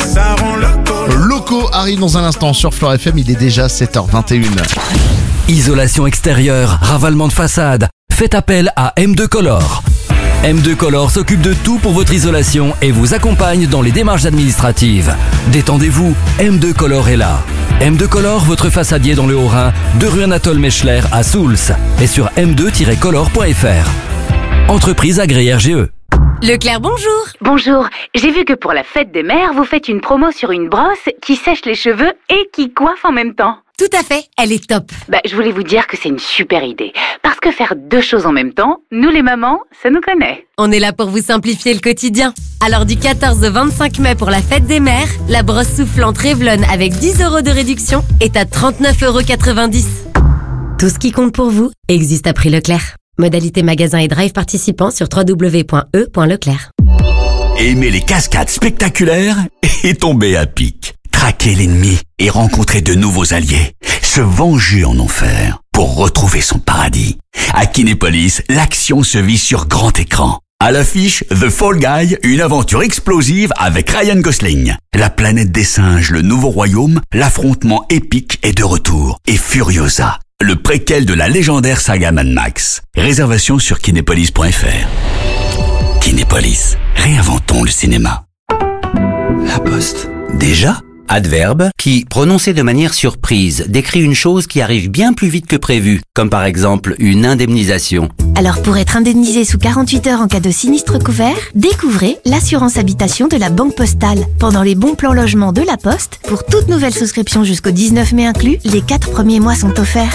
Speaker 1: Loco arrive dans un instant sur Flore F M. Il est déjà sept heures vingt et une.
Speaker 2: Isolation extérieure, ravalement de façade. Faites appel à M deux Color. M deux Color s'occupe de tout pour votre isolation et vous accompagne dans les démarches administratives. Détendez-vous, M deux Color est là. M deux Color, votre façadier dans le Haut-Rhin, de rue Anatole Mechler à Souls et sur m deux tiret color point f r. Entreprise agréée R G E.
Speaker 7: Leclerc, bonjour.
Speaker 9: Bonjour, j'ai vu que pour la fête des mères, vous faites une promo sur une brosse qui sèche les cheveux et qui coiffe en même temps.
Speaker 7: Tout à fait, elle est top.
Speaker 9: Bah, je voulais vous dire que c'est une super idée. Parce que faire deux choses en même temps, nous les mamans, ça nous connaît.
Speaker 7: On est là pour vous simplifier le quotidien. Alors du quatorze au vingt-cinq mai pour la fête des mères, la brosse soufflante Revlon avec dix euros de réduction est à trente-neuf euros quatre-vingt-dix. Tout ce qui compte pour vous existe à prix Leclerc. Modalité magasin et drive participants sur w w w point e point leclerc.
Speaker 10: Aimer les cascades spectaculaires et tomber à pic. Traquer l'ennemi et rencontrer de nouveaux alliés. Se venger en enfer pour retrouver son paradis. À Kinépolis, l'action se vit sur grand écran. À l'affiche, The Fall Guy, une aventure explosive avec Ryan Gosling. La planète des singes, le nouveau royaume, l'affrontement épique est de retour. Et Furiosa, le préquel de la légendaire saga Mad Max. Réservation sur kinépolis point f r. Kinépolis, réinventons le cinéma.
Speaker 11: La Poste. Déjà ? Adverbe qui, prononcé de manière surprise, décrit une chose qui arrive bien plus vite que prévu, comme par exemple une indemnisation.
Speaker 12: Alors pour être indemnisé sous quarante-huit heures en cas de sinistre couvert, découvrez l'assurance habitation de la Banque Postale. Pendant les bons plans logement de la Poste, pour toute nouvelle souscription jusqu'au dix-neuf mai inclus, les quatre premiers mois sont offerts.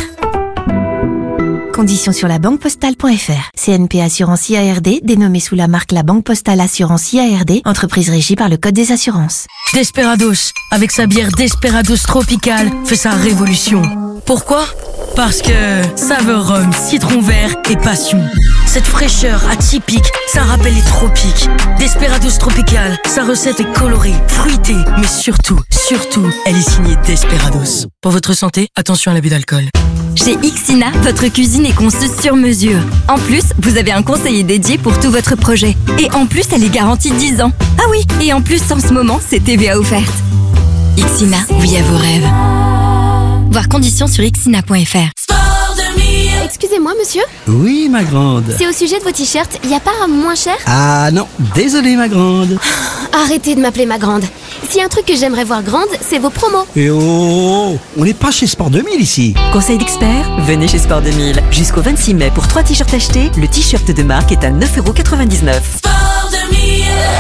Speaker 12: Conditions sur la banque postale point f r. C N P Assurance I A R D, dénommée sous la marque La Banque Postale Assurance I A R D, entreprise régie par le Code des assurances.
Speaker 13: Desperados, avec sa bière Desperados Tropical, fait sa révolution. Pourquoi ? Parce que saveur rhum, citron vert et passion. Cette fraîcheur atypique, ça rappelle les tropiques. Desperados Tropical, sa recette est colorée, fruitée, mais surtout, surtout, elle est signée Desperados. Pour votre santé, attention à l'abus d'alcool.
Speaker 14: Chez Ixina, votre cuisine est conçue sur mesure. En plus, vous avez un conseiller dédié pour tout votre projet. Et en plus, elle est garantie dix ans. Ah oui, et en plus, en ce moment, c'est T V A offerte. Ixina, oui à vos rêves. Voir conditions sur ixina point f r.
Speaker 15: Excusez-moi, monsieur.
Speaker 16: Oui, ma grande.
Speaker 15: C'est au sujet de vos t-shirts. Y a pas un moins cher ?
Speaker 16: Ah non, désolé, ma grande.
Speaker 15: Arrêtez de m'appeler ma grande. S'il y a un truc que j'aimerais voir grande, c'est vos promos.
Speaker 16: Et oh, on n'est pas chez Sport deux mille ici.
Speaker 17: Conseil d'expert, venez chez Sport deux mille. Jusqu'au vingt-six mai, pour trois t-shirts achetés, le t-shirt de marque est à neuf euros quatre-vingt-dix-neuf.
Speaker 6: Sport deux mille.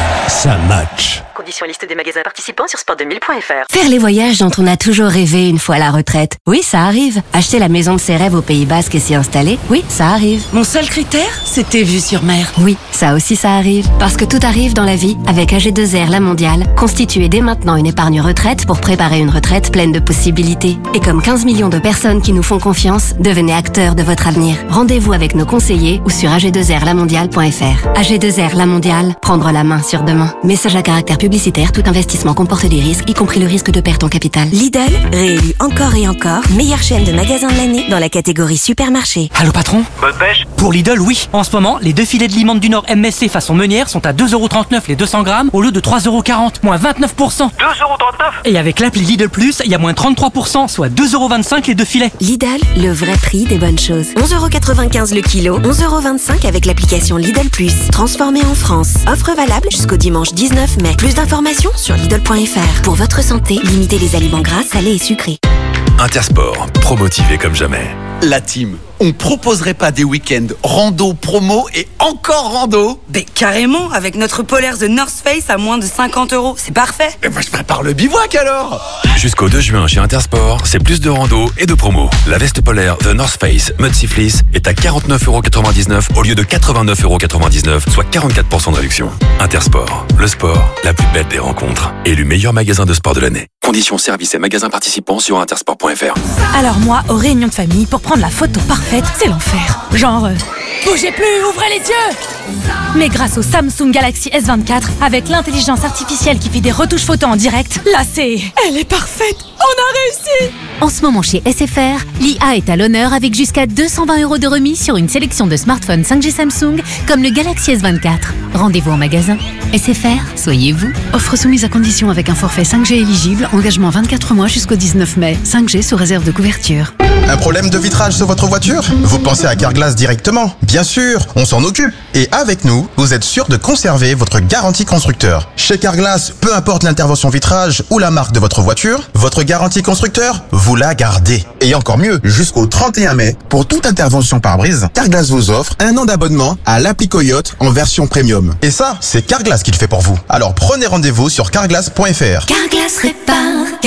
Speaker 16: Ça match.
Speaker 17: Conditions liste des magasins participants sur sport deux mille point f r.
Speaker 7: Faire les voyages dont on a toujours rêvé une fois à la retraite. Oui, ça arrive. Acheter la maison de ses rêves au Pays Basque et s'y installer. Oui, ça arrive.
Speaker 17: Mon seul critère, c'était vue sur mer.
Speaker 7: Oui, ça aussi ça arrive. Parce que tout arrive dans la vie avec A G deux R La Mondiale. Constituez dès maintenant une épargne retraite pour préparer une retraite pleine de possibilités. Et comme quinze millions de personnes qui nous font confiance, devenez acteurs de votre avenir. Rendez-vous avec nos conseillers ou sur a g deux r la mondiale point f r. A G deux R La Mondiale, prendre la main sur demain. Message à caractère publicitaire, tout investissement comporte des risques, y compris le risque de perte en capital.
Speaker 18: Lidl, réélu encore et encore, meilleure chaîne de magasins de l'année dans la catégorie supermarché.
Speaker 19: Allô patron ?
Speaker 20: Bonne pêche ?
Speaker 19: Pour Lidl, oui. En ce moment, les deux filets de limande du Nord M S C façon meunière sont à deux euros trente-neuf les deux cents grammes au lieu de trois euros quarante, moins vingt-neuf pour cent.
Speaker 20: deux euros trente-neuf ?
Speaker 19: Et avec l'appli Lidl Plus, il y a moins trente-trois pour cent, soit deux euros vingt-cinq les deux filets.
Speaker 18: Lidl, le vrai prix des bonnes choses. onze euros quatre-vingt-quinze le kilo, onze euros vingt-cinq avec l'application Lidl Plus. Transformé en France. Offre valable jusqu'au dimanche dix-neuf mai. Plus d'informations sur lidl point f r. Pour votre santé, limitez les aliments gras, salés et sucrés.
Speaker 21: Intersport, promotivé comme jamais.
Speaker 22: La team, on proposerait pas des week-ends rando, promo et encore rando ?
Speaker 23: Ben carrément, avec notre polaire The North Face à moins de cinquante euros, c'est parfait.
Speaker 22: Eh ben je prépare le bivouac alors.
Speaker 21: Jusqu'au deux juin chez Intersport, c'est plus de rando et de promo. La veste polaire The North Face Mud Sea Fleece est à quarante-neuf euros quatre-vingt-dix-neuf au lieu de quatre-vingt-neuf euros quatre-vingt-dix-neuf, soit quarante-quatre pour cent de réduction. Intersport, le sport, la plus belle des rencontres. Élu meilleur magasin de sport de l'année. Conditions, services et magasins participants sur intersport point f r.
Speaker 13: Alors moi, aux réunions de famille, pour prendre la photo parfaite, c'est l'enfer. Genre, euh, bougez plus, ouvrez les yeux. Mais grâce au Samsung Galaxy S vingt-quatre, avec l'intelligence artificielle qui fait des retouches photos en direct, là c'est... Elle est parfaite. On a réussi.
Speaker 24: En ce moment chez S F R, l'I A est à l'honneur avec jusqu'à deux cent vingt euros de remise sur une sélection de smartphones cinq G Samsung comme le Galaxy S vingt-quatre. Rendez-vous en magasin. S F R, soyez vous.
Speaker 25: Offre soumise à condition avec un forfait cinq G éligible, engagement vingt-quatre mois jusqu'au dix-neuf mai. cinq G sous réserve de couverture.
Speaker 26: Un problème de vitrage sur votre voiture ? Vous pensez à Carglass directement ? Bien sûr, on s'en occupe. Et avec nous, vous êtes sûr de conserver votre garantie constructeur. Chez Carglass, peu importe l'intervention vitrage ou la marque de votre voiture, votre garantie constructeur, vous la gardez. Et encore mieux, jusqu'au trente et un mai, pour toute intervention pare-brise, Carglass vous offre un an d'abonnement à l'appli Coyote en version premium. Et ça, c'est Carglass qui le fait pour vous. Alors prenez rendez-vous sur carglass point f r.
Speaker 6: Carglass répare, Carglass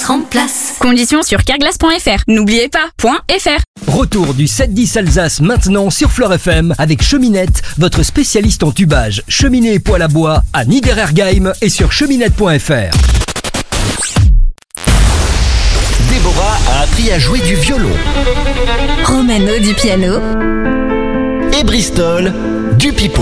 Speaker 14: remplace.
Speaker 1: Conditions sur carglass point f r. N'oubliez pas, .fr.
Speaker 3: Retour du sept dix Alsace maintenant sur Fleur F M avec Cheminette, votre spécialiste en tubage, cheminée et poêle à bois à Niederergheim et sur cheminette point f r.
Speaker 2: Déborah a appris à jouer du violon.
Speaker 14: Romano du piano.
Speaker 2: Et Bristol du pipeau.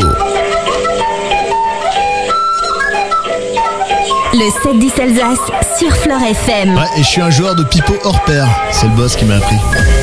Speaker 14: Le sept dix Alsace sur Fleur F M.
Speaker 4: Ouais, et je suis un joueur de pipeau hors pair. C'est le boss qui m'a appris.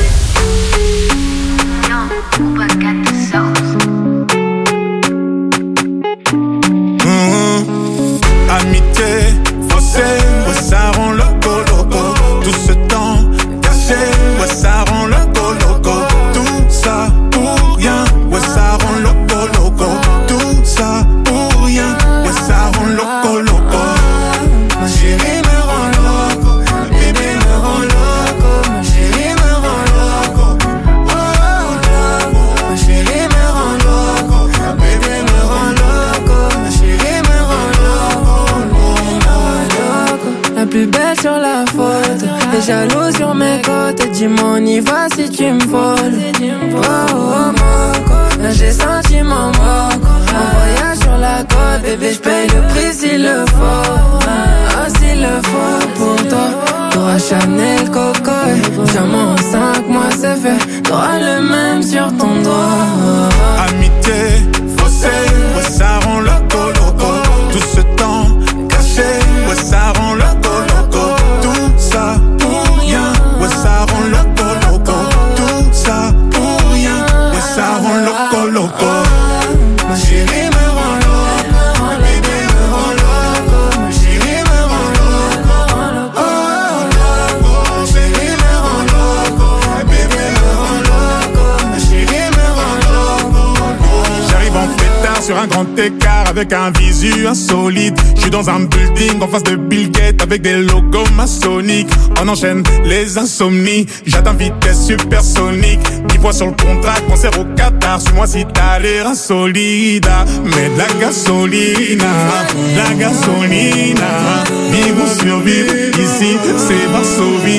Speaker 5: Mmh. Amitié, faussée, ouais, ça rend loco loco. Tout ce temps caché, ouais, ça rend loco loco. Tout ça pour rien, ouais, ça rend loco loco. Tout ça pour rien, ouais, ça rend loco loco. Ma chérie me rend loco, ma bébé me rend loco, ma chérie me rend loco. Oh loco, ma chérie me rend loco, ma bébé me rend loco, ma chérie me rend loco, loco.
Speaker 8: La plus belle sur la photo, t'es jaloux sur mes côtes. Dis-moi on y va si tu me voles. Oh oh moco, là j'ai senti mon moco. Un voyage sur la côte, bébé j'paye le prix s'il le faut. Ah s'il le faut pour toi, t'auras Chanel Coco. Diamant en cinq mois c'est fait, t'auras le même sur ton doigt.
Speaker 5: Amitié, faussée, ouais ça rend loco loco. Tout ce temps caché, ouais ça rend loco loco. Tout ça pour rien, ouais ça rend loco loco. Tout ça pour rien, ouais ça rend loco loco. Ma chérie me rend loco, ma bébé me rend loco, ma chérie me rend loco. Oh loco, ma chérie me rend loco, ma bébé me rend loco, ma chérie me rend loco. J'arrive en pétard sur un grand écart avec un visu insolite. J'suis dans un building en face de Bill Gates avec des logos maçonniques. On enchaîne les insomnies, j'atteins vitesse supersonique. dix fois sur le contrat, concert au Qatar. Suis-moi si t'as l'air insolide. Mais de la gasolina, de la gasolina. Vivre ou survivre, ici c'est Varsovie.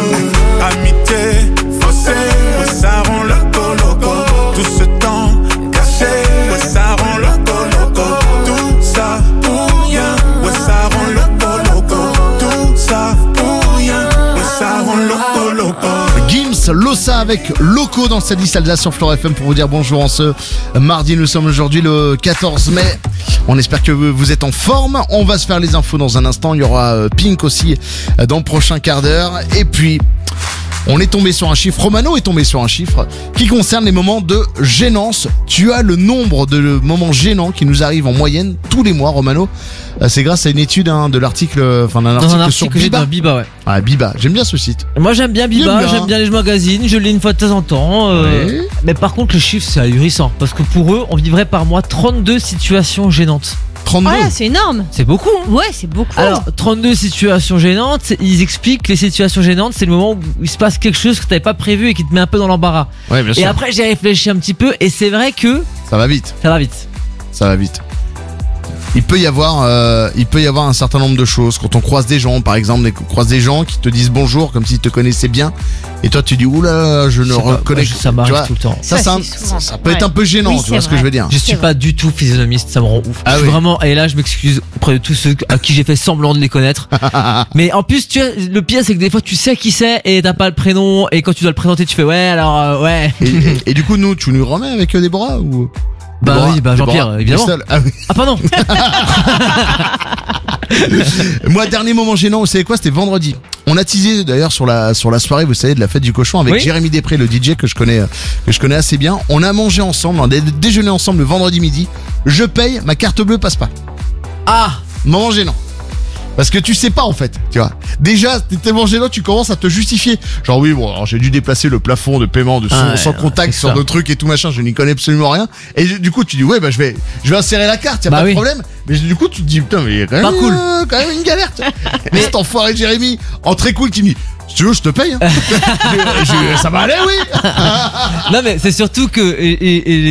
Speaker 5: Amitié, faussée, ouais, ça rend loco loco. Tout ce temps caché, ouais ça rend loco loco. Tout ça pour rien, ouais ça rend loco loco. Tout ça pour rien, ouais ça rend loco loco.
Speaker 4: Gims, Lossa avec Loco dans cette liste Alsace sur Fleur F M pour vous dire bonjour en ce mardi. Nous sommes aujourd'hui le quatorze mai. On espère que vous êtes en forme. On va se faire les infos dans un instant. Il y aura Pink aussi dans le prochain quart d'heure. Et puis, on est tombé sur un chiffre, Romano est tombé sur un chiffre qui concerne les moments de gênance. Tu as le nombre de moments gênants qui nous arrivent en moyenne tous les mois, Romano. C'est grâce à une étude hein, de l'article, enfin d'un article,
Speaker 20: article
Speaker 4: sur
Speaker 20: que
Speaker 4: Biba.
Speaker 20: Dans Biba, ouais.
Speaker 4: Ah, Biba, j'aime bien ce site.
Speaker 20: Moi j'aime bien Biba,
Speaker 4: bien.
Speaker 20: j'aime bien les magazines, je lis une fois de temps en temps. Euh,
Speaker 4: Ouais.
Speaker 20: Mais par contre le chiffre c'est ahurissant parce que pour eux on vivrait par mois trente-deux situations gênantes.
Speaker 4: trente-deux
Speaker 27: Ouais, c'est énorme.
Speaker 20: C'est beaucoup. Hein.
Speaker 27: Ouais, c'est beaucoup.
Speaker 20: Alors, trente-deux situations gênantes, ils expliquent que les situations gênantes, c'est le moment où il se passe quelque chose que t'avais pas prévu et qui te met un peu dans l'embarras.
Speaker 4: Ouais, bien sûr.
Speaker 20: Et après, j'ai réfléchi un petit peu et c'est vrai que
Speaker 4: Ça va vite.
Speaker 20: ça va vite.
Speaker 4: Ça va vite. Il peut y avoir, euh, il peut y avoir un certain nombre de choses. Quand on croise des gens, par exemple, on croise des gens qui te disent bonjour comme s'ils te connaissaient bien, et toi tu dis oula, je ne
Speaker 20: Je sais pas,
Speaker 4: reconnais.
Speaker 20: moi, ça
Speaker 4: tu
Speaker 20: m'arrive
Speaker 4: vois,
Speaker 20: tout le temps.
Speaker 4: Ça,
Speaker 27: Ça,
Speaker 4: ça,
Speaker 27: c'est
Speaker 4: ça,
Speaker 27: souvent.
Speaker 4: ça peut
Speaker 27: Ouais.
Speaker 4: être un peu gênant.
Speaker 27: Oui,
Speaker 4: tu
Speaker 27: c'est
Speaker 4: vois ce que
Speaker 27: vrai.
Speaker 4: je veux dire.
Speaker 20: Je suis pas du tout physionomiste, ça me rend ouf.
Speaker 4: Ah
Speaker 20: je suis
Speaker 4: oui.
Speaker 20: vraiment, et là je m'excuse auprès de tous ceux à qui j'ai fait semblant de les connaître. Mais en plus, tu vois, le pire c'est que des fois tu sais qui c'est et t'as pas le prénom et quand tu dois le présenter tu fais ouais alors euh, ouais.
Speaker 4: Et, et- et du coup, nous, tu nous remets avec euh, Déborah ou
Speaker 20: Bah
Speaker 4: Déborah-
Speaker 20: oui, bah Jean-Pierre,
Speaker 4: Déborah
Speaker 20: évidemment.
Speaker 4: Bristol. Ah oui.
Speaker 20: Ah pardon.
Speaker 4: Moi, dernier moment gênant, vous savez quoi? C'était vendredi. On a teasé d'ailleurs sur la sur la soirée, vous savez, de la fête du cochon avec
Speaker 20: Oui.
Speaker 4: Jérémy Després, le D J que je connais que je connais assez bien. On a mangé ensemble, on a dé- déjeuné ensemble le vendredi midi. Je paye, ma carte bleue passe pas.
Speaker 20: Ah,
Speaker 4: Moment gênant. Parce que tu sais pas en fait, tu vois. Déjà, t'es tellement gênant, tu commences à te justifier. Genre oui, bon, alors j'ai dû déplacer le plafond de paiement de son,
Speaker 20: Ah ouais,
Speaker 4: sans
Speaker 20: ouais,
Speaker 4: contact
Speaker 20: c'est
Speaker 4: sur
Speaker 20: ça.
Speaker 4: de trucs et tout machin, je n'y connais absolument rien. Et du coup, tu dis ouais, bah je vais, je vais insérer la carte, y a
Speaker 20: Bah
Speaker 4: pas
Speaker 20: oui.
Speaker 4: de problème. Mais du coup, tu te dis putain, mais il y a quand
Speaker 20: Pas
Speaker 4: même,
Speaker 20: cool.
Speaker 4: euh, quand même une galère. tu vois. Mais cet enfoiré de Jérémy, en très cool, qui me dit si tu veux, je te paye. Hein. Je- je- ça va aller, oui.
Speaker 20: non mais c'est surtout que et, et- et les-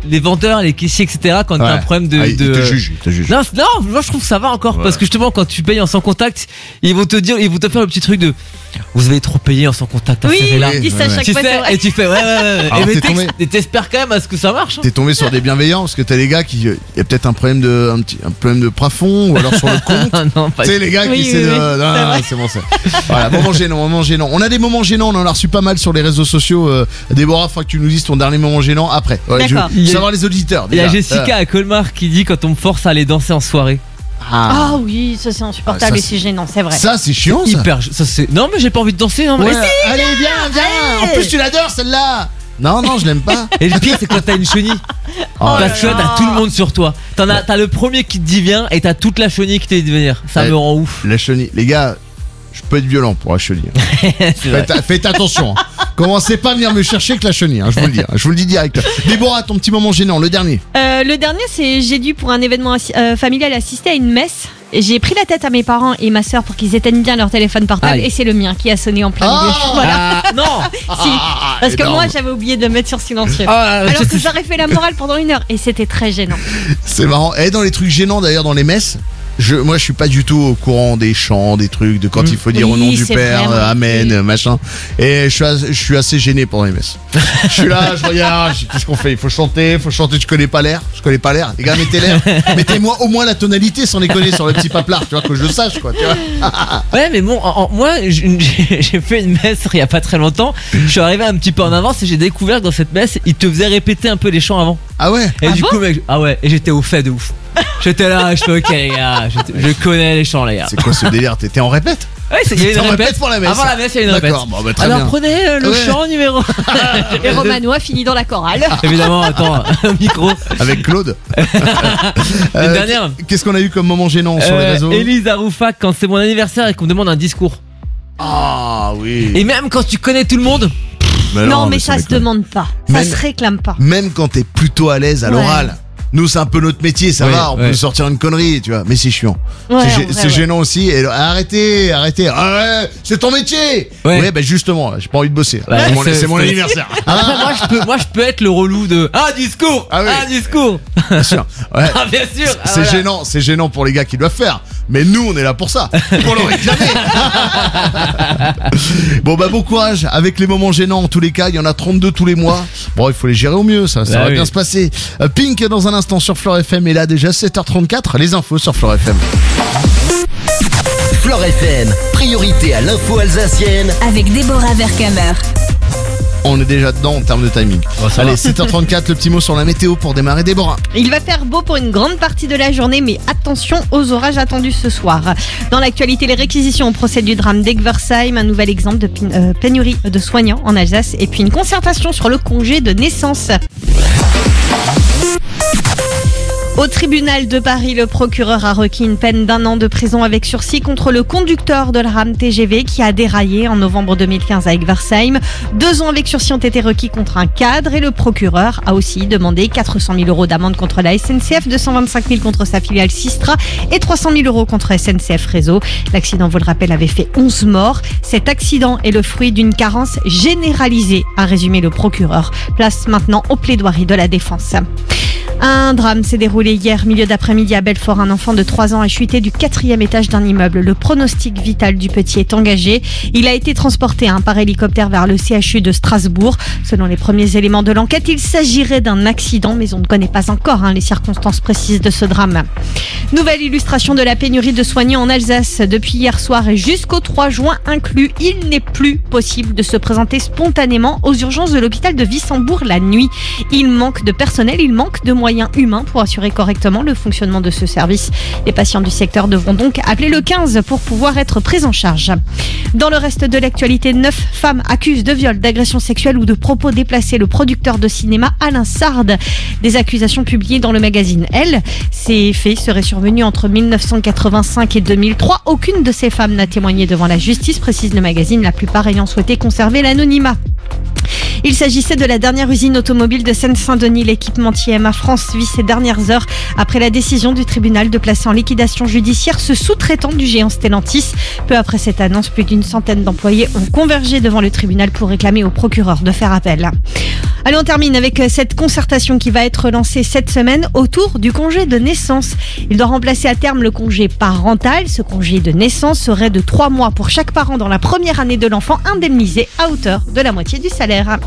Speaker 20: les vendeurs, les caissiers, et cetera. Quand
Speaker 4: Ouais.
Speaker 20: t'as un problème de,
Speaker 4: Ah, ils
Speaker 20: de...
Speaker 4: te jugent, ils te jugent.
Speaker 20: Non, non, moi je trouve que ça va encore
Speaker 4: Ouais.
Speaker 20: parce que justement quand tu payes en sans contact, ils vont te dire, ils vont te faire le petit truc de, vous avez trop payé en sans contact.
Speaker 9: Oui,
Speaker 20: insérez-là.
Speaker 9: ils disent ça à chaque
Speaker 20: Tu
Speaker 9: fois,
Speaker 20: sais,
Speaker 9: c'est vrai.
Speaker 20: et tu fais ouais ouais ouais.
Speaker 4: Alors,
Speaker 20: et mais
Speaker 4: t'es
Speaker 20: t'es-
Speaker 4: tombé-
Speaker 20: et t'espères quand même à ce que ça marche. hein.
Speaker 4: T'es tombé sur des bienveillants parce que t'as les gars qui, il y a peut-être un problème de, un petit, un problème de plafond ou alors sur le compte.
Speaker 20: non, pas
Speaker 4: Tu sais les gars
Speaker 9: Oui,
Speaker 4: qui
Speaker 9: oui,
Speaker 4: essaient de,
Speaker 9: oui,
Speaker 4: non,
Speaker 9: c'est
Speaker 4: non,
Speaker 9: vrai.
Speaker 4: c'est bon ça. Voilà, moment gênant, moment gênant. On a des moments gênants, on en a reçu pas mal sur les réseaux sociaux. Euh, Déborah, faut que tu nous dises ton dernier moment gênant après. Ouais, je
Speaker 9: D'accord.
Speaker 4: veux savoir les auditeurs.
Speaker 20: Il y a
Speaker 4: déjà.
Speaker 20: Jessica
Speaker 4: Euh,
Speaker 20: à Colmar qui dit quand on me force à aller danser en soirée.
Speaker 9: Ah oui, ça c'est insupportable
Speaker 4: Ah,
Speaker 9: et
Speaker 4: ça,
Speaker 9: c'est gênant, c'est vrai.
Speaker 4: Ça c'est chiant ça.
Speaker 20: Hyper, ça c'est. Non mais j'ai pas envie de danser. Non, mais
Speaker 4: Ouais,
Speaker 20: si,
Speaker 4: allez viens, viens. En plus tu l'adores celle-là. Non non je l'aime pas.
Speaker 20: Et le pire c'est quand t'as une chenille.
Speaker 4: Oh
Speaker 20: Parce que
Speaker 9: là
Speaker 20: là, t'as tout le monde sur toi. T'en as, t'as le premier qui te dit viens et t'as toute la chenille qui te dit venir. Ça
Speaker 4: Ouais.
Speaker 20: me rend ouf.
Speaker 4: La chenille, les gars, je peux être violent pour la chenille.
Speaker 20: C'est vrai.
Speaker 4: Faites, faites attention. hein. Commencez pas à venir me chercher avec la chenille, hein, je vous le dis. hein, je vous le dis direct. Déborah, ton petit moment gênant, le dernier.
Speaker 9: Euh, le dernier, c'est j'ai dû pour un événement assi- euh, familial assister à une messe. Et j'ai pris la tête à mes parents et ma soeur pour qu'ils éteignent bien leur téléphone portable.
Speaker 20: Aïe.
Speaker 9: Et c'est le mien qui a sonné en plein milieu.
Speaker 4: Ah
Speaker 9: Voilà.
Speaker 20: Ah, non.
Speaker 9: Si, parce que
Speaker 4: énorme.
Speaker 9: moi j'avais oublié de le mettre sur silencieux.
Speaker 20: Ah,
Speaker 9: Alors
Speaker 20: je-
Speaker 9: que j'aurais fait la morale pendant une heure et c'était très gênant.
Speaker 4: C'est marrant. Et dans les trucs gênants d'ailleurs dans les messes, je, moi je suis pas du tout au courant des chants, des trucs, de quand
Speaker 20: Mm.
Speaker 4: il faut dire
Speaker 9: Oui,
Speaker 4: au nom du
Speaker 9: c'est
Speaker 4: Père,
Speaker 9: vraiment
Speaker 4: euh, Amen,
Speaker 9: cool.
Speaker 4: euh, machin. Et je suis, as- je suis assez gêné pendant les messes. Je suis là, je regarde, je dis, qu'est-ce qu'on fait? Il faut chanter, il faut chanter, je connais pas l'air, je connais pas l'air. Les gars, mettez l'air. Mettez-moi au moins la tonalité sans déconner sur le petit paplard, tu vois, que je le sache quoi, tu vois.
Speaker 20: Ouais, mais bon, en- en- moi, j'ai j'ai fait une messe il y a pas très longtemps. Je suis arrivé un petit peu en avance et j'ai découvert que dans cette messe, ils te faisaient répéter un peu les chants avant.
Speaker 4: Ah ouais?
Speaker 20: Et
Speaker 9: Ah
Speaker 20: du
Speaker 9: bon
Speaker 20: coup, mec, ah ouais, et j'étais au fait de ouf. J'étais là, je fais ok les gars, j'étais- je connais les chants les gars.
Speaker 4: C'est quoi ce délire? T'étais en répète?
Speaker 20: Ouais, c'est- il y avait une
Speaker 4: T'es en
Speaker 20: répète.
Speaker 4: répète pour la messe.
Speaker 20: Avant la messe, il y a une répète.
Speaker 4: D'accord, bon, bah, très
Speaker 20: Alors
Speaker 4: bien.
Speaker 20: prenez euh, le
Speaker 4: Ouais.
Speaker 20: chant numéro.
Speaker 9: Et Romano a fini dans la chorale.
Speaker 20: Évidemment, attends, au micro.
Speaker 4: Avec Claude.
Speaker 20: Une
Speaker 4: Euh,
Speaker 20: dernière.
Speaker 4: Qu'est-ce qu'on a eu comme moment gênant sur les
Speaker 20: Euh,
Speaker 4: réseaux?
Speaker 20: Élise Aroufak, quand c'est mon anniversaire et qu'on me demande un discours.
Speaker 4: Ah oui.
Speaker 20: Et même quand tu connais tout le monde.
Speaker 4: Bah
Speaker 9: non, mais
Speaker 4: ça
Speaker 9: ça se
Speaker 4: déconne.
Speaker 9: demande pas. Ça
Speaker 4: Même-
Speaker 9: se réclame pas.
Speaker 4: Même quand t'es plutôt à l'aise à
Speaker 9: Ouais.
Speaker 4: l'oral. Nous, c'est un peu notre métier, ça
Speaker 20: Ouais,
Speaker 4: va, on
Speaker 20: ouais.
Speaker 4: peut sortir une connerie, tu vois, mais c'est chiant.
Speaker 9: Ouais,
Speaker 4: c'est
Speaker 9: en
Speaker 4: gê-
Speaker 9: vrai,
Speaker 4: c'est
Speaker 9: ouais.
Speaker 4: gênant aussi. Et, arrêtez, arrêtez. Ah ouais, c'est ton métier.
Speaker 20: Ouais.
Speaker 4: Ouais, bah justement, j'ai pas envie de bosser.
Speaker 20: Ouais,
Speaker 4: c'est mon,
Speaker 20: c'est-
Speaker 4: c'est mon
Speaker 20: c'est-
Speaker 4: anniversaire.
Speaker 20: Après, moi, je peux, moi, je peux être le relou de ah discours,
Speaker 4: Ah oui.
Speaker 20: ah discours.
Speaker 4: Bien sûr. Ouais.
Speaker 20: Ah bien sûr. Ah,
Speaker 4: C'est
Speaker 20: voilà.
Speaker 4: gênant, c'est gênant pour les gars qui doivent faire. Mais nous, on est là pour ça, pour le réclamer. Bon bah bon courage avec les moments gênants en tous les cas. Il y en a trente-deux tous les mois. Bon, il faut les gérer au mieux, ça, ça
Speaker 20: Bah
Speaker 4: va
Speaker 20: oui.
Speaker 4: bien se passer. Euh, Pink dans un instant sur Flore F M et là déjà sept heures trente-quatre. Les infos sur Flore F M.
Speaker 3: Flore F M, priorité à l'info alsacienne.
Speaker 1: Avec Déborah Vercamer.
Speaker 4: On est déjà dedans en termes de timing.
Speaker 20: ça
Speaker 4: Allez,
Speaker 20: va.
Speaker 4: sept heures trente-quatre, le petit mot sur la météo pour démarrer Déborah.
Speaker 9: Il va faire beau pour une grande partie de la journée, mais attention aux orages attendus ce soir. Dans l'actualité, les réquisitions au procès du drame d'Egversheim, un nouvel exemple de pin- euh, pénurie de soignants en Alsace, et puis une concertation sur le congé de naissance. Au tribunal de Paris, le procureur a requis une peine d'un an de prison avec sursis contre le conducteur de la rame T G V qui a déraillé en novembre deux mille quinze à Egversheim. Deux ans avec sursis ont été requis contre un cadre et le procureur a aussi demandé quatre cent mille euros d'amende contre la S N C F, deux cent vingt-cinq mille contre sa filiale Sistra et trois cent mille euros contre S N C F Réseau. L'accident, vous le rappelle, avait fait onze morts. Cet accident est le fruit d'une carence généralisée, a résumé le procureur. Place maintenant aux plaidoiries de la défense. Un drame s'est déroulé hier, milieu d'après-midi à Belfort. Un enfant de trois ans a chuté du quatrième étage d'un immeuble. Le pronostic vital du petit est engagé. Il a été transporté hein, par hélicoptère vers le C H U de Strasbourg. Selon les premiers éléments de l'enquête, il s'agirait d'un accident, mais on ne connaît pas encore hein, les circonstances précises de ce drame. Nouvelle illustration de la pénurie de soignants en Alsace. Depuis hier soir et jusqu'au trois juin inclus, il n'est plus possible de se présenter spontanément aux urgences de l'hôpital de Wissembourg la nuit. Il manque de personnel, il manque de moyens humains pour assurer correctement le fonctionnement de ce service. Les patients du secteur devront donc appeler le quinze pour pouvoir être pris en charge. Dans le reste de l'actualité, neuf femmes accusent de viol, d'agression sexuelle ou de propos déplacés le producteur de cinéma Alain Sard. Des accusations publiées dans le magazine Elle. Ces faits seraient survenus entre mille neuf cent quatre-vingt-cinq et deux mille trois. Aucune de ces femmes n'a témoigné devant la justice, précise le magazine, la plupart ayant souhaité conserver l'anonymat. Il s'agissait de la dernière usine automobile de Seine-Saint-Denis. L'équipementier M A France vit ces dernières heures après la décision du tribunal de placer en liquidation judiciaire ce sous-traitant du géant Stellantis. Peu après cette annonce, plus d'une centaine d'employés ont convergé devant le tribunal pour réclamer au procureur de faire appel. Allez, on termine avec cette concertation qui va être lancée cette semaine autour du congé de naissance. Il doit remplacer à terme le congé parental. Ce congé de naissance serait de trois mois pour chaque parent dans la première année de l'enfant, indemnisé à hauteur de la moitié du salaire.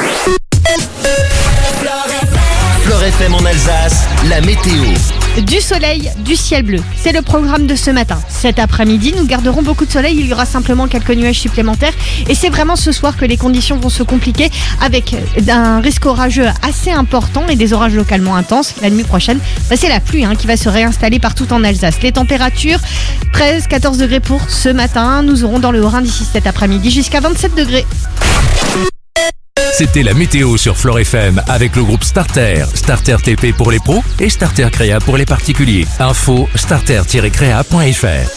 Speaker 3: Fleur F M en Alsace, la météo.
Speaker 9: Du soleil, du ciel bleu. C'est le programme de ce matin. Cet après-midi, nous garderons beaucoup de soleil. Il y aura simplement quelques nuages supplémentaires. Et c'est vraiment ce soir que les conditions vont se compliquer avec un risque orageux assez important et des orages localement intenses. La nuit prochaine, bah c'est la pluie hein, qui va se réinstaller partout en Alsace. Les températures, treize à quatorze degrés pour ce matin. Nous aurons dans le Haut-Rhin d'ici cet après-midi jusqu'à vingt-sept degrés.
Speaker 2: C'était la météo sur Fleur F M avec le groupe Starter. Starter T P pour les pros et Starter Créa pour les particuliers. Info starter tiret créa point f r.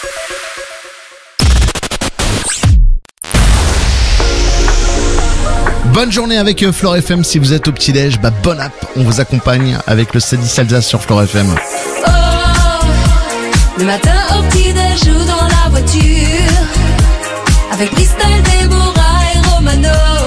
Speaker 4: Bonne journée avec Fleur F M. Si vous êtes au petit-déj, bah bonne app. On vous accompagne avec le sept dix Alsace sur Fleur F M.
Speaker 6: Oh, le matin au petit-déj ou dans la voiture, avec Bristol, Déborah et Romano.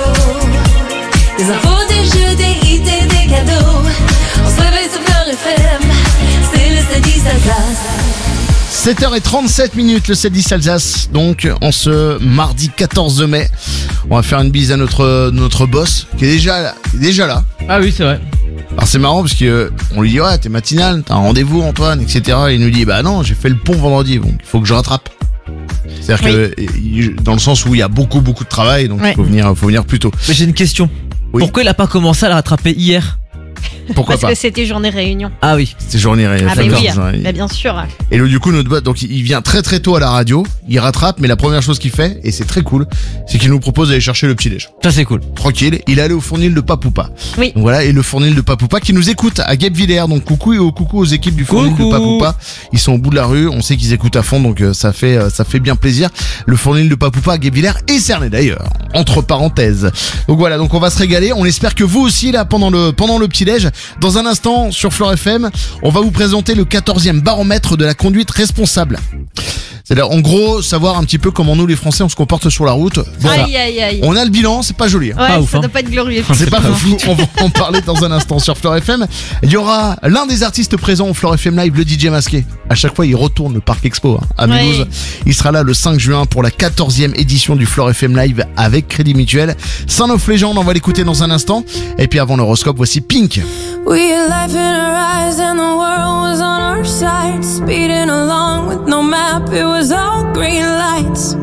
Speaker 6: Des infos, des jeux, des hits et des cadeaux. On se réveille sur Fleur F M, c'est le sept dix Alsace.
Speaker 4: sept heures trente-sept minutes, le sept dix Alsace. Donc, en ce mardi quatorze mai, on va faire une bise à notre, notre boss, qui est déjà là. Déjà là.
Speaker 20: Ah oui, c'est vrai.
Speaker 4: Alors c'est marrant parce que euh, on lui dit ouais t'es matinal, t'as un rendez-vous Antoine, et cetera. Et il nous dit bah non j'ai fait le pont vendredi, donc il faut que je rattrape. C'est-à-dire oui. que il, dans le sens où il y a beaucoup beaucoup de travail, donc il ouais. faut venir, faut venir plus tôt.
Speaker 20: Mais j'ai une question. Oui. Pourquoi il a pas commencé à la rattraper hier?
Speaker 4: Pourquoi
Speaker 9: Parce
Speaker 4: pas
Speaker 9: que c'était journée réunion.
Speaker 20: Ah oui.
Speaker 4: C'était journée réunion.
Speaker 9: Ah bah oui, bah bien sûr.
Speaker 4: Et là, du coup, notre boss, donc il vient très très tôt à la radio, il rattrape, mais la première chose qu'il fait, et c'est très cool, c'est qu'il nous propose d'aller chercher le petit-déj.
Speaker 20: Ça c'est cool.
Speaker 4: Tranquille, il est allé au fournil de Papoupa.
Speaker 9: Oui.
Speaker 4: Donc voilà, et le fournil de Papoupa qui nous écoute à Guebwiller, donc coucou et au coucou aux équipes du fournil coucou. de Papoupa. Ils sont au bout de la rue, on sait qu'ils écoutent à fond, donc euh, ça fait euh, ça fait bien plaisir. Le fournil de Papoupa à Guebwiller est cerné d'ailleurs, entre parenthèses. Donc voilà, donc on va se régaler, on espère que vous aussi là pendant le pendant le petit-déj. Dans un instant sur Fleur F M, on va vous présenter le quatorzième baromètre de la conduite responsable. C'est-à-dire, en gros, savoir un petit peu comment nous, les Français, on se comporte sur la route.
Speaker 9: Bon, aïe, aïe, aïe.
Speaker 4: On a le bilan, c'est pas joli. Hein.
Speaker 9: Ouais,
Speaker 4: pas
Speaker 9: ça
Speaker 4: ouf, hein.
Speaker 9: doit pas être glorieux.
Speaker 4: C'est pas fou. On va en parler dans un instant sur Fleur F M. Il y aura l'un des artistes présents au Fleur F M Live, le D J masqué. À chaque fois, il retourne le Parc Expo hein, à Mulhouse. Ouais. Il sera là le cinq juin pour la quatorzième édition du Fleur F M Live avec Crédit Mutuel. Son of Legend, on va l'écouter dans un instant. Et puis avant l'horoscope, voici Pink.
Speaker 8: We had life in our eyes and the world was on our side. Speeding along with no map, it was all green lights.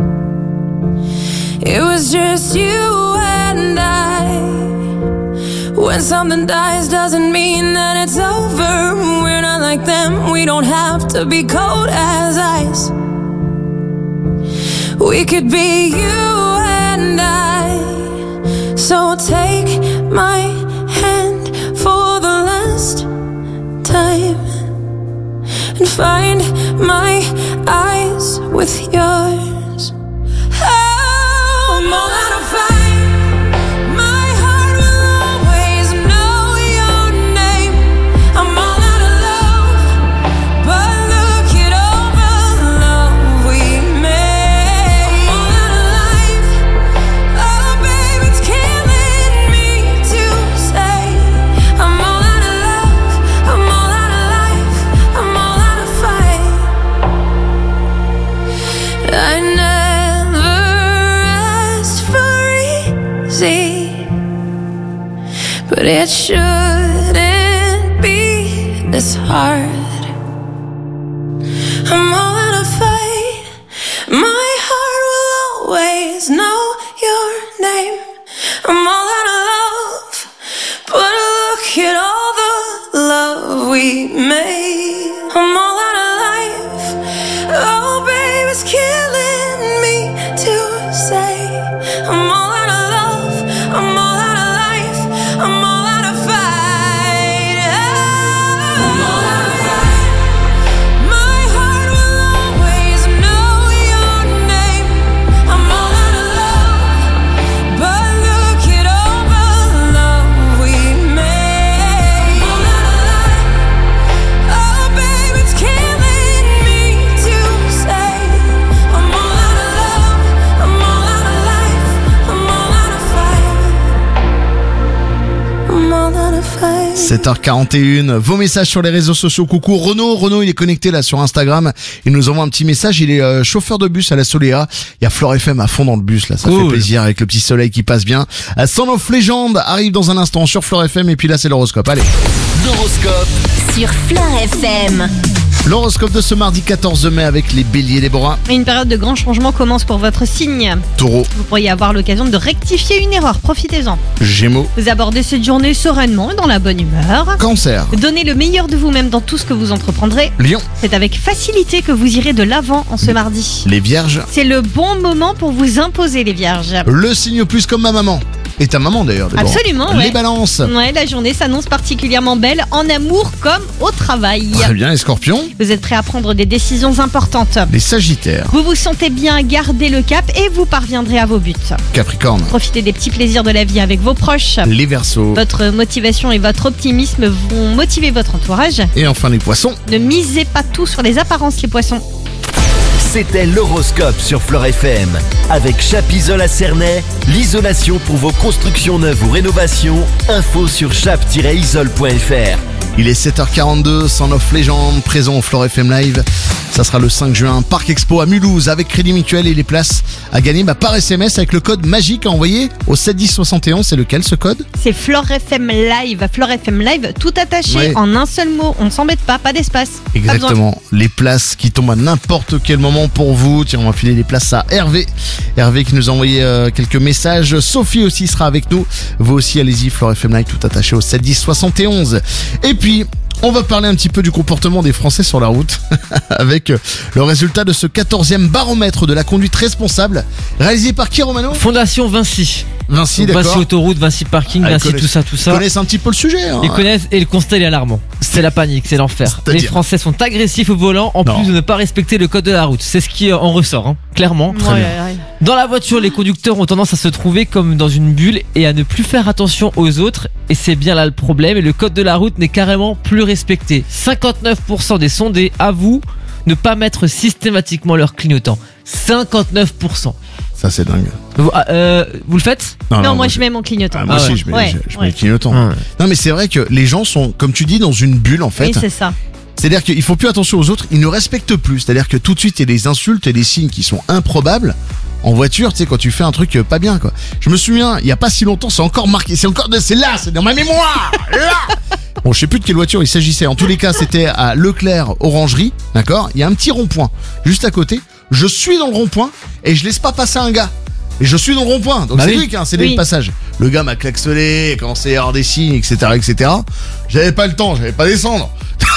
Speaker 8: It was just you and I. When something dies doesn't mean that it's over. We're not like them, we don't have to be cold as ice. We could be you and I. So take my hand for the last time and find my eyes with yours. Oh, I'm all out of fight. My heart will always know your name. I'm all out of love, but look at all the love we made. I'm all out of life. Oh, baby, it's killing me to say. I'm all out of love. I'm all out of life. I'm all out of fight. I never asked for easy, but it shouldn't be this hard. I'm all out of fight. My heart will always know your name. I'm all out of love, but look at all the love we made. I'm all out of life. Oh, baby, it's killing me to say. I'm all out of love. I'm all out of life. I'm all out of fight. Oh, I'm all out of fight. My heart will always know your name. I'm all out of love, but look at all the love we made. I'm all out of life. Oh, baby, it's killing
Speaker 4: sept heures quarante et un, vos messages sur les réseaux sociaux. Coucou Renaud, Renaud il est connecté là sur Instagram, il nous envoie un petit message, il est euh, chauffeur de bus à la Soléa, il y a Flore F M à fond dans le bus là, ça
Speaker 20: Cool.
Speaker 4: fait plaisir avec le petit soleil qui passe bien. Euh, Son of Legend arrive dans un instant sur Flore F M et puis là c'est l'horoscope, allez.
Speaker 2: L'horoscope
Speaker 14: Sur Flore F M.
Speaker 4: L'horoscope de ce mardi quatorze mai avec les béliers, Déborah.
Speaker 9: Une période de grands changements commence pour votre signe.
Speaker 4: Taureau,
Speaker 9: Vous pourriez avoir l'occasion de rectifier une erreur, profitez-en.
Speaker 4: Gémeaux,
Speaker 9: Vous abordez cette journée sereinement et dans la bonne humeur.
Speaker 4: Cancer,
Speaker 9: Donnez le meilleur de vous-même dans tout ce que vous entreprendrez.
Speaker 4: Lion,
Speaker 9: C'est avec facilité que vous irez de l'avant en ce mardi.
Speaker 4: les vierges,
Speaker 9: C'est le bon moment pour vous imposer, les vierges.
Speaker 4: le signe plus comme ma maman. Et ta maman d'ailleurs, Déborah.
Speaker 9: Absolument,
Speaker 4: Les
Speaker 9: ouais.
Speaker 4: balances.
Speaker 9: Ouais, la journée s'annonce particulièrement belle en amour comme au travail.
Speaker 4: Très bien, les scorpions,
Speaker 9: Vous êtes prêts à prendre des décisions importantes.
Speaker 4: les sagittaires,
Speaker 9: Vous vous sentez bien, gardez le cap et vous parviendrez à vos buts.
Speaker 4: capricornes,
Speaker 9: Profitez des petits plaisirs de la vie avec vos proches.
Speaker 4: les verseaux
Speaker 9: Votre motivation et votre optimisme vont motiver votre entourage.
Speaker 4: et enfin les poissons.
Speaker 9: Ne misez pas tout sur les apparences, les poissons.
Speaker 2: C'était l'horoscope sur Flore F M. Avec Chapizol à Cernay, l'isolation pour vos constructions neuves ou rénovations. Info sur chap tiret isole point f r.
Speaker 4: Il est sept heures quarante-deux, Son of Legend, présent au Flore F M Live. Ça sera le cinq juin, Parc Expo à Mulhouse avec Crédit Mutuel et les places à gagner bah, par S M S avec le code magique à envoyer au sept dix soixante et onze. C'est lequel ce code?
Speaker 9: C'est Flore F M Live. Flore F M Live, tout attaché
Speaker 4: Ouais.
Speaker 9: en un seul mot. On ne s'embête pas, pas d'espace. Pas besoin.
Speaker 4: Exactement, les places qui tombent à n'importe quel moment pour vous. Tiens, on va filer les places à Hervé. Hervé qui nous a envoyé euh, quelques messages. Sophie aussi sera avec nous. Vous aussi, allez-y, Flore F M Live, tout attaché au sept dix soixante et onze. Et puis, on va parler un petit peu du comportement des Français sur la route avec le résultat de ce quatorzième baromètre de la conduite responsable réalisé par qui, Romano?
Speaker 20: Fondation Vinci.
Speaker 4: Vinci,
Speaker 20: Donc,
Speaker 4: d'accord.
Speaker 20: Vinci autoroute, Vinci parking,
Speaker 4: Ah, ils
Speaker 20: Vinci
Speaker 4: connaissent-
Speaker 20: tout ça, tout ça.
Speaker 4: Ils connaissent un petit peu le sujet. Hein.
Speaker 20: Ils connaissent et le constat est alarmant. C'est la panique, c'est l'enfer.
Speaker 4: C'est-à-dire
Speaker 20: Les Français sont agressifs au volant en
Speaker 4: Non.
Speaker 20: plus de ne pas respecter le code de la route. C'est ce qui en ressort, hein, clairement.
Speaker 9: Ouais, ouais, ouais.
Speaker 20: Dans la voiture, les conducteurs ont tendance à se trouver comme dans une bulle et à ne plus faire attention aux autres. Et c'est bien là le problème. Et le code de la route n'est carrément plus respecté. cinquante-neuf pour cent des sondés avouent ne pas mettre systématiquement leur clignotant. cinquante-neuf pour cent.
Speaker 4: Ça, c'est dingue.
Speaker 20: Vous, euh, vous le faites?
Speaker 9: Non, moi je mets mon clignotant.
Speaker 4: Ah, moi
Speaker 20: Ah
Speaker 4: aussi,
Speaker 20: ouais.
Speaker 4: je mets,
Speaker 9: Ouais,
Speaker 4: je, je
Speaker 9: ouais.
Speaker 4: mets le clignotant.
Speaker 20: Ah ouais.
Speaker 4: Non, mais c'est vrai que les gens sont, comme tu dis, dans une bulle en fait.
Speaker 9: Oui, c'est ça.
Speaker 4: C'est-à-dire qu'il faut plus attention aux autres, ils ne respectent plus. C'est-à-dire que tout de suite, il y a des insultes et des signes qui sont improbables. En voiture, tu sais, quand tu fais un truc euh, pas bien, quoi. Je me souviens, il y a pas si longtemps, c'est encore marqué, c'est encore, c'est là, c'est dans ma mémoire, là. Bon, je sais plus de quelle voiture il s'agissait. En tous les cas, c'était à Leclerc Orangerie, d'accord. Il y a un petit rond-point juste à côté. Je suis dans le rond-point et je laisse pas passer un gars. Et je suis dans le rond-point, donc
Speaker 20: Bah
Speaker 4: c'est
Speaker 20: oui.
Speaker 4: lui qui a cédé
Speaker 9: Oui.
Speaker 4: le passage. Le gars m'a klaxonné, commencé à avoir des signes, et cetera, et cetera. J'avais pas le temps, j'avais pas descendre.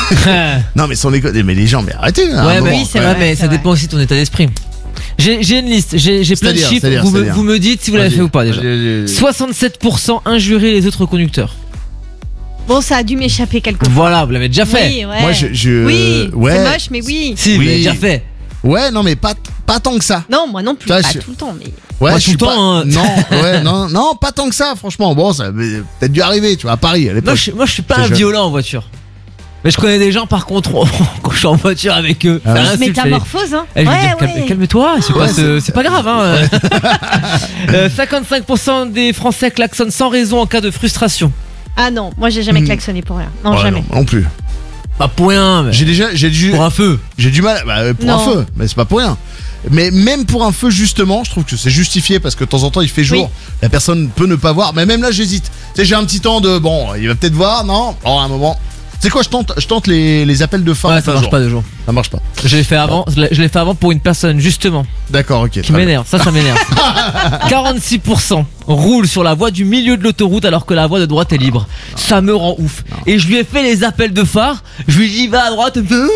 Speaker 4: Non, mais sans déconner, mais les gens, mais arrêtez. hein,
Speaker 20: Ouais,
Speaker 4: un
Speaker 20: mais,
Speaker 4: moment,
Speaker 20: oui, c'est
Speaker 4: quand
Speaker 20: vrai,
Speaker 4: même.
Speaker 20: mais ça dépend aussi de ton état d'esprit. J'ai j'ai une liste, j'ai j'ai plein de
Speaker 4: C'est-à-dire,
Speaker 20: chiffres.
Speaker 4: c'est-à-dire,
Speaker 20: Vous me,
Speaker 4: c'est-à-dire.
Speaker 20: vous me dites si vous l'avez
Speaker 4: Vas-y,
Speaker 20: fait ou pas déjà.
Speaker 4: vas-y, vas-y.
Speaker 20: soixante-sept pour cent injurer les autres conducteurs.
Speaker 9: Bon, ça a dû m'échapper quelque fois.
Speaker 20: Voilà, vous l'avez déjà fait.
Speaker 9: Oui, ouais.
Speaker 4: Moi, je, je-
Speaker 9: Oui,
Speaker 4: ouais.
Speaker 9: c'est moche, mais oui.
Speaker 20: Si, vous
Speaker 4: Oui.
Speaker 20: l'avez déjà fait.
Speaker 4: Ouais, non, mais pas, pas tant que ça.
Speaker 9: Non, moi non plus,
Speaker 4: Ça,
Speaker 9: pas
Speaker 4: je-
Speaker 9: tout le temps, mais.
Speaker 4: Ouais,
Speaker 20: Pas
Speaker 4: je
Speaker 20: tout
Speaker 4: suis
Speaker 20: le temps,
Speaker 4: pas-
Speaker 20: hein.
Speaker 4: Non, ouais, non, non, pas tant que ça, franchement. Bon, ça avait peut-être dû arriver, tu vois, à Paris, à l'époque.
Speaker 20: Moi, je, moi, je suis pas
Speaker 4: C'est
Speaker 20: un
Speaker 4: jeune.
Speaker 20: violent en voiture. Mais je connais des gens, par contre, quand je suis en voiture avec eux.
Speaker 4: Ah ouais.
Speaker 20: ça insulte,
Speaker 9: Métamorphose, hein.
Speaker 20: Eh, je veux
Speaker 9: Ouais,
Speaker 20: dire, calme-
Speaker 9: ouais.
Speaker 20: calme-toi, c'est
Speaker 4: Ouais,
Speaker 20: pas,
Speaker 4: c'est-
Speaker 20: ce- c'est pas grave. Hein. Euh, cinquante-cinq pour cent des Français klaxonnent sans raison en cas de frustration.
Speaker 9: Ah non, moi j'ai jamais
Speaker 4: Hmm.
Speaker 9: klaxonné pour rien. Non,
Speaker 4: Ouais,
Speaker 9: jamais.
Speaker 4: non, non plus.
Speaker 20: Pas pour rien, mais
Speaker 4: J'ai déjà, j'ai du,
Speaker 20: pour un feu.
Speaker 4: j'ai du mal, bah, euh, pour
Speaker 9: Non.
Speaker 4: un feu, mais c'est pas pour rien. Mais même pour un feu, justement, je trouve que c'est justifié parce que de temps en temps il fait jour,
Speaker 9: Oui.
Speaker 4: la personne peut ne pas voir, mais même là j'hésite. Tu sais, j'ai un petit temps de, bon, il va peut-être voir, non? Oh, à un moment. Tu sais quoi, je tente, je tente les, les appels de phare.
Speaker 20: Ouais,
Speaker 4: en
Speaker 20: ça
Speaker 4: plein
Speaker 20: marche
Speaker 4: jour.
Speaker 20: pas de jour.
Speaker 4: Ça marche pas.
Speaker 20: Je l'ai fait avant, je l'ai je l'ai fait avant pour une personne, justement,
Speaker 4: D'accord, ok.
Speaker 20: qui
Speaker 4: très bien.
Speaker 20: m'énerve. Ça, ça m'énerve. quarante-six pour cent roulent sur la voie du milieu de l'autoroute alors que la voie de droite est libre. Ça me rend ouf. Et je lui ai fait les appels de phare. Je lui ai dit, va à droite.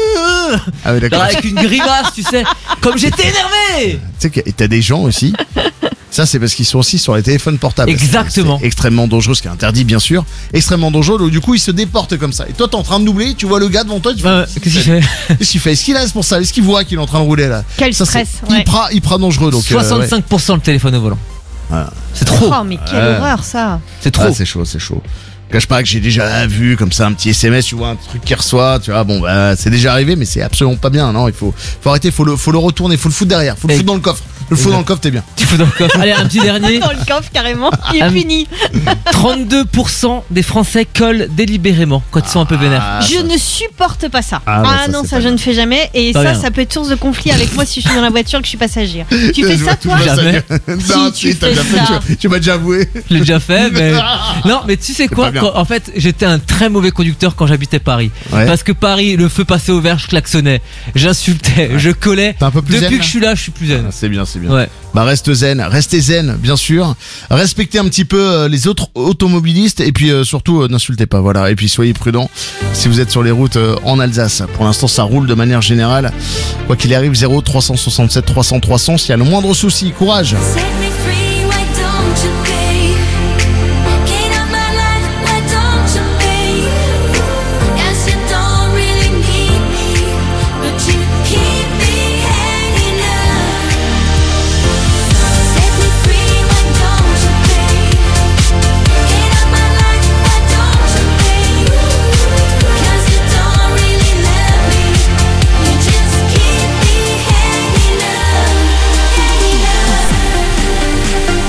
Speaker 4: Ah oui, d'accord.
Speaker 20: Genre avec une grimace, tu sais. Comme j'étais énervé.
Speaker 4: Tu sais que t'as des gens aussi. Ça, c'est parce qu'ils sont aussi sur les téléphones portables.
Speaker 20: Exactement.
Speaker 4: C'est extrêmement dangereux, ce qui est interdit, bien sûr. Extrêmement dangereux. Donc, du coup, ils se déportent comme ça. Et toi, t'es en train de doubler, tu vois le gars devant toi. Tu fais,
Speaker 20: Ouais, qu'est-ce qu'il fait?
Speaker 4: Qu'est-ce qu'il fait? Est-ce qu'il a pour ça? Est-ce qu'il voit qu'il est en train de rouler là?
Speaker 9: Quel
Speaker 4: Ça,
Speaker 9: stress,
Speaker 4: c'est
Speaker 9: ouais.
Speaker 4: hyper, hyper dangereux. Donc, euh, ouais.
Speaker 20: soixante-cinq pour cent le téléphone au volant.
Speaker 4: Voilà.
Speaker 20: C'est trop.
Speaker 9: Oh, mais quelle
Speaker 4: Ouais.
Speaker 9: horreur ça.
Speaker 20: C'est trop.
Speaker 4: Ah, c'est chaud, c'est chaud. Je cache pas que j'ai déjà vu comme ça un petit S M S, tu vois, un truc qui reçoit, tu vois, bon, bah, c'est déjà arrivé, mais c'est absolument pas bien, non, il faut, faut arrêter, faut le, faut le retourner, faut le foutre derrière, faut le
Speaker 20: Et-
Speaker 4: foutre dans le coffre. Le faux dans le coffre, t'es bien.
Speaker 20: Tu fous dans le coffre. Allez, un petit dernier.
Speaker 9: Dans le coffre, carrément, il est
Speaker 20: Un-
Speaker 9: puni.
Speaker 20: trente-deux pour cent des Français collent délibérément quand ils sont un peu vénères.
Speaker 9: Je ne supporte pas ça.
Speaker 20: Ah,
Speaker 9: Ah,
Speaker 20: bah, ça,
Speaker 9: non,
Speaker 20: c'est
Speaker 9: ça
Speaker 20: pas
Speaker 9: je
Speaker 20: bien.
Speaker 9: ne fais jamais. Et
Speaker 20: Pas
Speaker 9: ça,
Speaker 20: bien.
Speaker 9: ça peut être source de conflit avec moi si je suis dans la voiture et que je suis passager. Tu fais ça, toi?
Speaker 20: Jamais.
Speaker 4: Non,
Speaker 9: Si, tu
Speaker 4: si, t'as
Speaker 9: fais
Speaker 4: déjà fait,
Speaker 9: ça.
Speaker 4: tu, tu m'as déjà avoué.
Speaker 20: Je l'ai déjà fait, mais. Non, mais tu sais quoi
Speaker 4: pas bien.
Speaker 20: quand- En fait, j'étais un très mauvais conducteur quand j'habitais Paris.
Speaker 4: Ouais.
Speaker 20: Parce que Paris, le feu passait au vert, je klaxonnais, j'insultais, je collais.
Speaker 4: T'es un peu plus
Speaker 20: Depuis
Speaker 4: zen,
Speaker 20: que je
Speaker 4: là
Speaker 20: suis là, je suis plus zen.
Speaker 4: Ah, c'est bien, c'est bien.
Speaker 20: Ouais.
Speaker 4: Bah reste zen, restez zen, bien sûr. Respectez un petit peu euh, les autres automobilistes et puis euh, surtout euh, n'insultez pas, voilà. Et puis soyez prudents si vous êtes sur les routes euh, en Alsace. Pour l'instant, ça roule de manière générale. Quoi qu'il arrive, zéro trois cent soixante-sept trois cents trois cents. S'il y a le moindre souci, courage.
Speaker 6: Set me free, why don't you pay? Get out my life, why don't you pay? Yes, you don't really need me, but you keep me hanging up. Set me free, why don't you pay? Get out my life, why don't you pay? 'Cause you don't really love me, you just keep me hanging up, hanging up.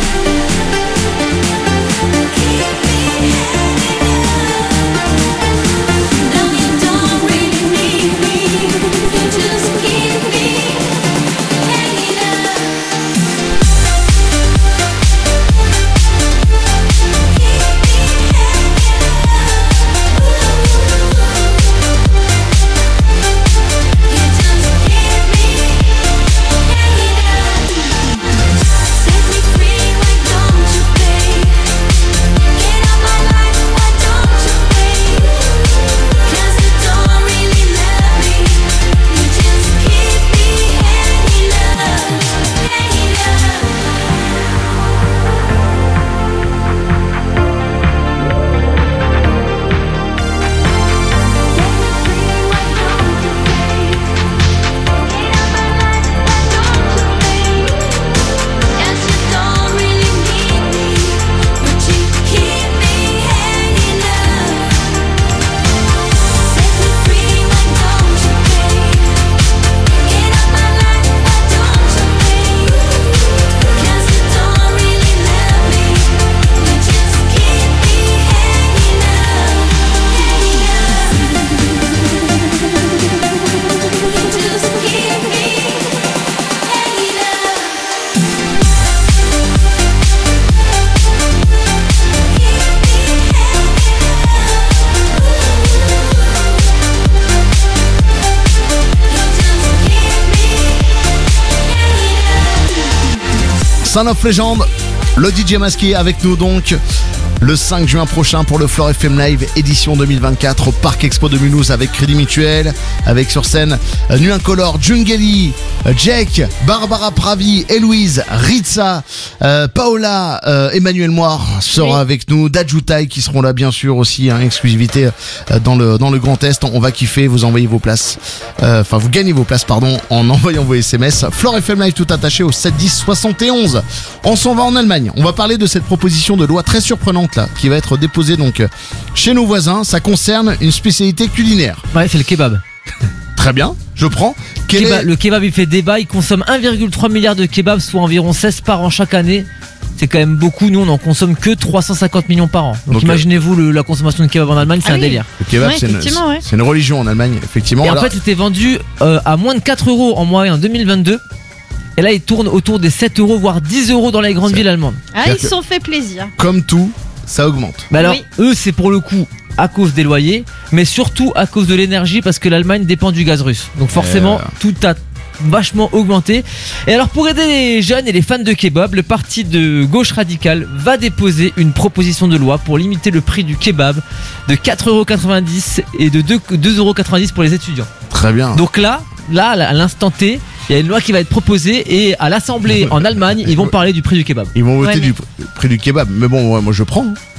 Speaker 4: Son of Legend, le D J masqué avec nous donc le cinq juin prochain pour le Floor F M Live édition deux mille vingt-quatre au Parc Expo de Mulhouse avec Crédit Mutuel, avec sur scène euh, Nuit Incolore, Djungeli, euh, Jake, Barbara Pravi, Héloïse, Ritza, euh, Paola, euh, Emmanuel Moir sera avec nous, Dajutai qui seront là bien sûr aussi, hein, exclusivité euh, dans le dans le Grand Est. On va kiffer, vous envoyez vos places, euh, enfin vous gagnez vos places pardon en envoyant vos S M S. Floor F M Live tout attaché au sept dix soixante et onze. On s'en va en Allemagne. On va parler de cette proposition de loi très surprenante là qui va être déposée donc chez nos voisins. Ça concerne une spécialité culinaire.
Speaker 20: Ouais, c'est le kebab.
Speaker 4: Très bien, je prends. Quel
Speaker 20: Kebab-
Speaker 4: est-
Speaker 20: Le kebab il fait débat, il consomme un virgule trois milliard de kebabs, soit environ seize par an chaque année. C'est quand même beaucoup, nous on en consomme que trois cent cinquante millions par an. Donc,
Speaker 4: Donc,
Speaker 20: imaginez-vous le- la consommation de kebab en Allemagne, c'est
Speaker 9: Ah
Speaker 20: un
Speaker 9: oui.
Speaker 20: délire.
Speaker 4: Le kebab,
Speaker 9: Ouais,
Speaker 4: c'est une,
Speaker 9: effectivement, ouais.
Speaker 4: c'est une religion en Allemagne, effectivement.
Speaker 20: Et en
Speaker 4: Alors,
Speaker 20: fait c'était vendu euh, à moins de quatre euros en moyenne en deux mille vingt-deux. Et là il tourne autour des sept euros voire dix euros dans les grandes villes allemandes.
Speaker 9: Ah, ils
Speaker 4: C'est-à-dire
Speaker 9: se sont fait plaisir.
Speaker 4: comme tout, ça augmente.
Speaker 20: Mais alors
Speaker 9: Oui.
Speaker 20: eux c'est pour le coup à cause des loyers, mais surtout à cause de l'énergie parce que l'Allemagne dépend du gaz russe. Donc forcément
Speaker 4: Euh.
Speaker 20: tout a vachement augmenté. Et alors pour aider les jeunes et les fans de kebab, le parti de gauche radicale va déposer une proposition de loi pour limiter le prix du kebab de quatre euros quatre-vingt-dix et de deux euros quatre-vingt-dix pour les étudiants.
Speaker 4: Très bien.
Speaker 20: Donc là, là à l'instant T, il y a une loi qui va être proposée et à l'Assemblée en Allemagne, ils vont parler du prix du kebab.
Speaker 4: Ils vont voter
Speaker 9: Ouais,
Speaker 4: du pr- prix du kebab. Mais bon, ouais, moi je prends.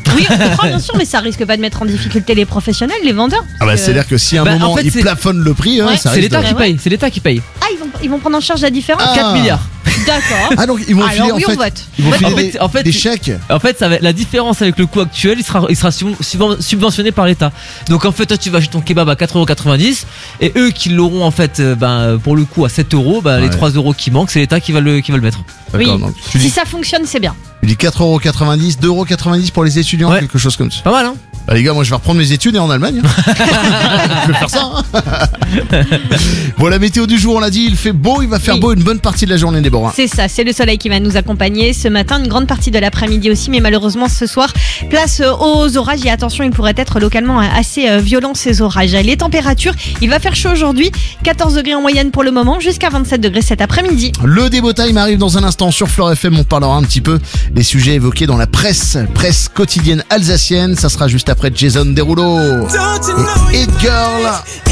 Speaker 9: Oui, on comprend bien sûr, mais ça risque pas de mettre en difficulté les professionnels, les vendeurs.
Speaker 4: Ah bah c'est-à-dire que si à un
Speaker 20: Bah,
Speaker 4: moment
Speaker 20: en fait,
Speaker 4: ils
Speaker 20: c'est-
Speaker 4: plafonnent le prix, hein,
Speaker 9: Ouais.
Speaker 4: ça
Speaker 20: C'est
Speaker 4: risque
Speaker 20: l'État
Speaker 4: de-
Speaker 20: qui paye, c'est l'État qui paye.
Speaker 9: Ah, ils vont, ils vont prendre en charge la différence.
Speaker 4: Ah.
Speaker 20: quatre milliards.
Speaker 9: D'accord.
Speaker 4: Ah donc ils vont
Speaker 9: Alors
Speaker 4: filer en
Speaker 9: oui, on
Speaker 4: fait,
Speaker 9: vote.
Speaker 4: ils vont
Speaker 20: En
Speaker 4: filer
Speaker 20: fait,
Speaker 4: des,
Speaker 20: en fait,
Speaker 4: des
Speaker 20: tu-
Speaker 4: chèques.
Speaker 20: En fait, ça va, la différence avec le coût actuel, il sera, il sera sub- subven- subventionné par l'État. Donc en fait, toi, tu vas acheter ton kebab à quatre euros quatre-vingt-dix et eux qui l'auront en fait, euh, ben, pour le coup à sept euros, ben, les
Speaker 4: Ouais.
Speaker 20: trois euros qui manquent, c'est l'État qui va le, qui va le mettre.
Speaker 4: D'accord,
Speaker 9: Oui.
Speaker 4: donc tu
Speaker 9: Si
Speaker 4: dis,
Speaker 9: ça fonctionne, c'est bien.
Speaker 4: tu dis quatre euros quatre-vingt-dix, deux euros quatre-vingt-dix pour les étudiants,
Speaker 20: Ouais.
Speaker 4: quelque chose comme ça.
Speaker 20: Pas mal, hein?
Speaker 4: Bah, les gars, moi je vais reprendre mes études et en Allemagne. hein. Je vais faire ça. hein. Bon, la météo du jour, on l'a dit, il fait beau, il va faire
Speaker 9: Oui.
Speaker 4: beau une bonne partie de la journée, Déborah.
Speaker 9: C'est ça, c'est le soleil qui va nous accompagner ce matin, une grande partie de l'après-midi aussi, mais malheureusement ce soir, place euh, aux orages et attention, il pourrait être localement euh, assez euh, violent ces orages. Les températures, il va faire chaud aujourd'hui, quatorze degrés en moyenne pour le moment, jusqu'à vingt-sept degrés cet après-midi.
Speaker 4: Le Débo Time arrive dans un instant sur Fleur F M. On parlera un petit peu des sujets évoqués dans la presse, presse quotidienne alsacienne. Ça sera juste après Jason Derulo et Hit Girl.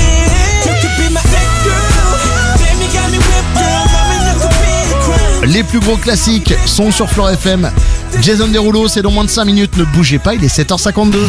Speaker 4: Les plus gros classiques sont sur Fleur F M. Jason Derulo, c'est dans moins de cinq minutes. Ne bougez pas, il est sept heures cinquante-deux.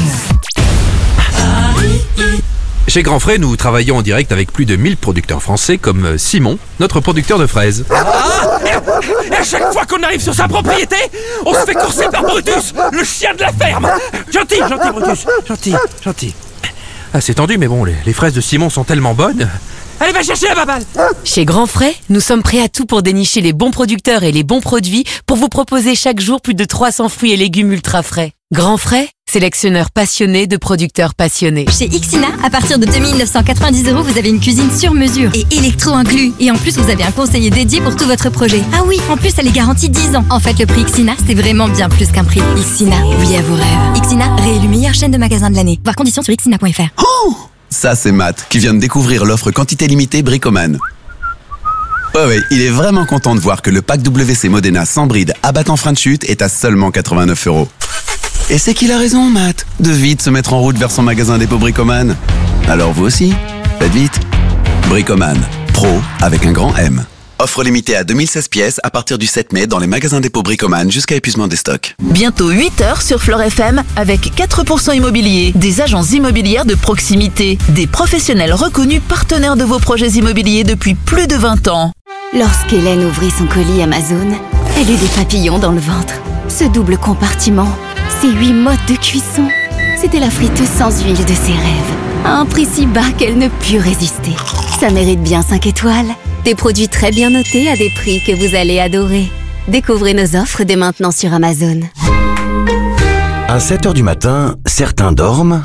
Speaker 10: Chez Grand Frais, nous travaillons en direct avec plus de mille producteurs français comme Simon, notre producteur de fraises.
Speaker 11: Ah et à chaque fois qu'on arrive sur sa propriété, on se fait courser par Brutus, le chien de la ferme. Gentil, gentil Brutus, gentil, gentil.
Speaker 10: Ah, c'est tendu, mais bon, les, les fraises de Simon sont tellement bonnes.
Speaker 11: Allez, va chercher la baballe.
Speaker 12: Chez Grand Frais, nous sommes prêts à tout pour dénicher les bons producteurs et les bons produits pour vous proposer chaque jour plus de trois cents fruits et légumes ultra frais. Grand Frais, sélectionneur passionné de producteurs passionnés.
Speaker 14: Chez Ixina, à partir de deux mille neuf cent quatre-vingt-dix euros, vous avez une cuisine sur mesure et électro inclus. Et en plus, vous avez un conseiller dédié pour tout votre projet. Ah oui, en plus, elle est garantie dix ans. En fait, le prix Ixina, c'est vraiment bien plus qu'un prix. Ixina, oui à vos rêves. Ixina, réélu meilleure chaîne de magasins de l'année. Voir conditions sur ixina point f r.
Speaker 22: Ça, c'est Matt, qui vient de découvrir l'offre quantité limitée Bricoman. Ouais, ouais, il est vraiment content de voir que le pack W C Modena sans bride abattant frein de chute est à seulement quatre-vingt-neuf euros. Et c'est qu'il a raison, Matt, de vite se mettre en route vers son magasin dépôt Bricoman. Alors vous aussi, faites vite. Bricoman, pro avec un grand M. Offre limitée à deux mille seize pièces à partir du sept mai dans les magasins dépôt Bricoman jusqu'à épuisement des stocks.
Speaker 15: Bientôt huit heures sur Fleur F M avec quatre pour cent immobilier, des agences immobilières de proximité, des professionnels reconnus partenaires de vos projets immobiliers depuis plus de vingt ans.
Speaker 7: Lorsqu'Hélène ouvrit son colis Amazon, elle eut des papillons dans le ventre. Ce double compartiment, ces huit modes de cuisson, c'était la friteuse sans huile de ses rêves. À un prix si bas qu'elle ne put résister. Ça mérite bien cinq étoiles. Des produits très bien notés à des prix que vous allez adorer. Découvrez nos offres dès maintenant sur Amazon.
Speaker 16: À sept heures du matin, certains dorment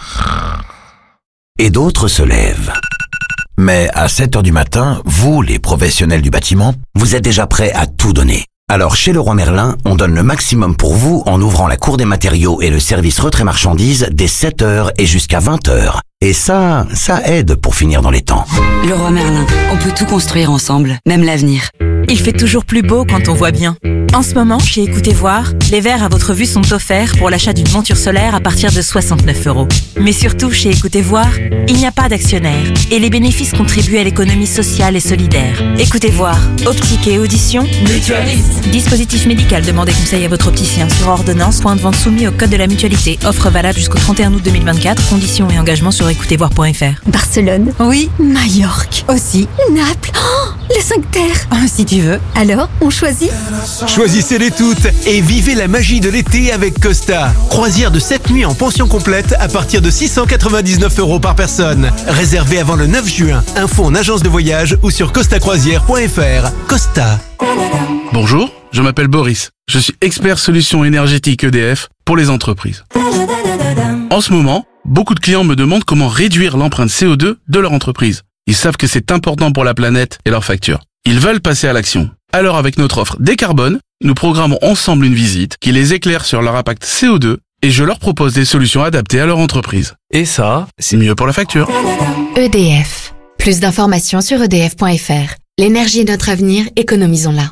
Speaker 16: et d'autres se lèvent. Mais à sept heures du matin, vous, les professionnels du bâtiment, vous êtes déjà prêts à tout donner. Alors chez Leroy Merlin, on donne le maximum pour vous en ouvrant la cour des matériaux et le service retrait marchandises dès sept heures et jusqu'à vingt heures. Et ça, ça aide pour finir dans les temps.
Speaker 23: Leroy Merlin, on peut tout construire ensemble, même l'avenir.
Speaker 17: Il fait toujours plus beau quand on voit bien. En ce moment, chez Écoutez Voir, les verres à votre vue sont offerts pour l'achat d'une monture solaire à partir de soixante-neuf euros. Mais surtout, chez Écoutez Voir, il n'y a pas d'actionnaire et les bénéfices contribuent à l'économie sociale et solidaire. Écoutez Voir, optique et audition, mutualiste. Dispositif médical, demandez conseil à votre opticien sur ordonnance, point de vente soumis au code de la mutualité. Offre valable jusqu'au trente et un août deux mille vingt-quatre, conditions et engagements sur écoutez voir point f r.
Speaker 7: Barcelone. Oui. Majorque. Aussi. Naples. Oh, les cinq terres.
Speaker 17: Oh, si tu veux.
Speaker 7: Alors, on choisit?
Speaker 27: Choisissez-les toutes et vivez la magie de l'été avec Costa. Croisière de sept nuits en pension complète à partir de six cent quatre-vingt-dix-neuf euros par personne. Réservé avant le neuf juin. Info en agence de voyage ou sur costa croisière point f r. Costa.
Speaker 28: Bonjour, je m'appelle Boris. Je suis expert solutions énergétiques E D F pour les entreprises. En ce moment, beaucoup de clients me demandent comment réduire l'empreinte C O deux de leur entreprise. Ils savent que c'est important pour la planète et leurs factures. Ils veulent passer à l'action. Alors avec notre offre Décarbone, nous programmons ensemble une visite qui les éclaire sur leur impact C O deux et je leur propose des solutions adaptées à leur entreprise. Et ça, c'est mieux pour la facture.
Speaker 24: E D F. Plus d'informations sur e d f point f r. L'énergie est notre avenir, économisons-la.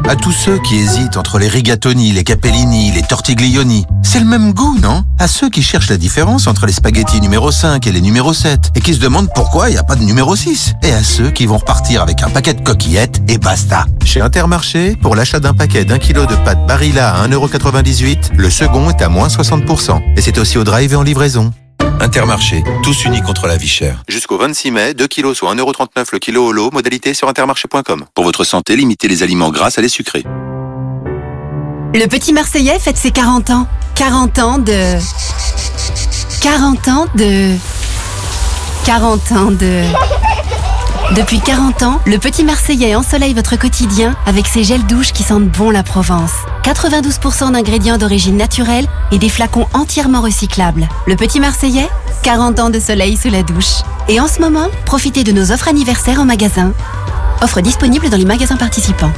Speaker 1: À tous ceux qui hésitent entre les rigatoni, les capellini, les tortiglioni, c'est le même goût, non? À ceux qui cherchent la différence entre les spaghettis numéro cinq et les numéro sept et qui se demandent pourquoi il n'y a pas de numéro six. Et à ceux qui vont repartir avec un paquet de coquillettes et basta. Chez Intermarché, pour l'achat d'un paquet d'un kilo de pâtes Barilla à un euro quatre-vingt-dix-huit, le second est à moins soixante pour cent. Et c'est aussi au drive et en livraison. Intermarché, tous unis contre la vie chère. Jusqu'au vingt-six mai, deux kilos soit un euro trente-neuf le kilo au lot, modalité sur intermarché point com. Pour votre santé, limitez les aliments gras à les sucrés.
Speaker 5: Le petit Marseillais fête ses quarante ans. quarante ans de... quarante ans de... quarante ans de... Depuis quarante ans, le petit Marseillais ensoleille votre quotidien avec ses gels douches qui sentent bon la Provence. quatre-vingt-douze pour cent d'ingrédients d'origine naturelle et des flacons entièrement recyclables. Le petit Marseillais, quarante ans de soleil sous la douche. Et en ce moment, profitez de nos offres anniversaires en magasin. Offre disponible dans les magasins participants.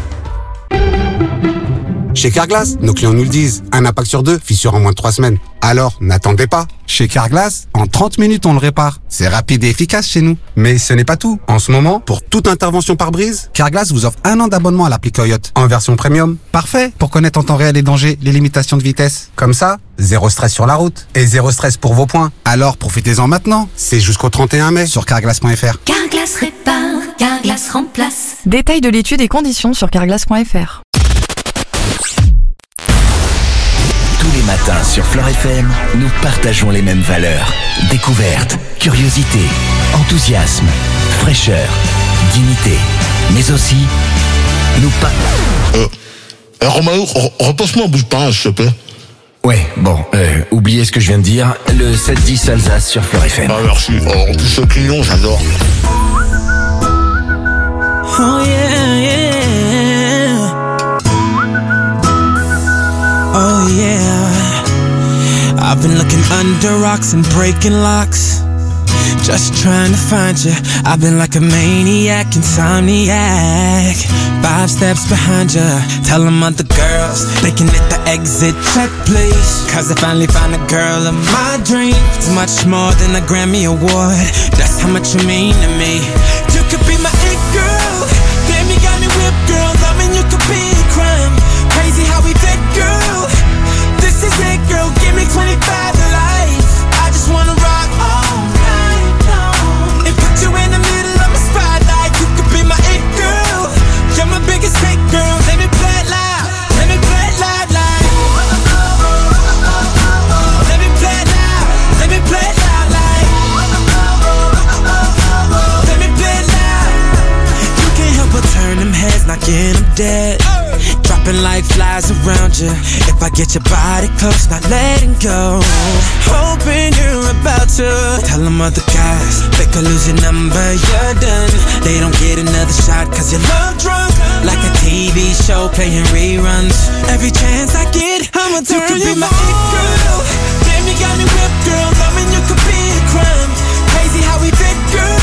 Speaker 13: Chez Carglass, nos clients nous le disent, un impact sur deux, fissure en moins de trois semaines. Alors, n'attendez pas. Chez Carglass, en trente minutes, on le répare. C'est rapide et efficace chez nous. Mais ce n'est pas tout. En ce moment, pour toute intervention par brise, Carglass vous offre un an d'abonnement à l'appli Coyote, en version premium. Parfait pour connaître en temps réel les dangers, les limitations de vitesse. Comme ça, zéro stress sur la route. Et zéro stress pour vos points. Alors, profitez-en maintenant. C'est jusqu'au trente et un mai sur carglass point f r.
Speaker 5: Carglass répare, Carglass remplace.
Speaker 18: Détail de l'étude et conditions sur carglass point f r.
Speaker 2: Tous les matins sur Fleur F M, nous partageons les mêmes valeurs. Découverte, curiosité, enthousiasme, fraîcheur, dignité. Mais aussi, nous pas...
Speaker 19: Euh, euh Romain, repose-moi, bouge pas, hein, s'il te plaît.
Speaker 2: Ouais, bon, euh, oubliez ce que je viens de dire. Le sept dix Alsace sur Fleur F M.
Speaker 19: Ah, merci. Oh, en plus, ce client, j'adore.
Speaker 8: Oh yeah, yeah. Oh yeah. I've been looking under rocks and breaking locks, just trying to find you. I've been like a maniac, insomniac, five steps behind you. Tell them other girls they can hit the exit check, please. Cause I finally found a girl of my dreams. It's much more than a Grammy award. That's how much you mean to me. You could be my it girl. Damn, you got me whipped, girl. Loving you could be a crime. Crazy how we fit, girl. This is it, girl. Give me twenty-five to life. I just wanna rock all night long and put you in the middle of my spotlight. You could be my it girl. You're my biggest hit, girl. Let me play it loud. Let me play it loud, like. Let me play it loud. Let me play it loud, like. Let me play it loud. You can't help but turn them heads, knocking them dead. Dropping like flies around you. If I get your body close, not letting go. Hoping you're about to tell them other guys they could lose your number, you're done. They don't get another shot cause you're love drunk, like a T V show playing reruns. Every chance I get, I'ma turn you, you be my it girl. Damn, you got me whipped, girl. Loving you could be a crime. Crazy how we fit, girl.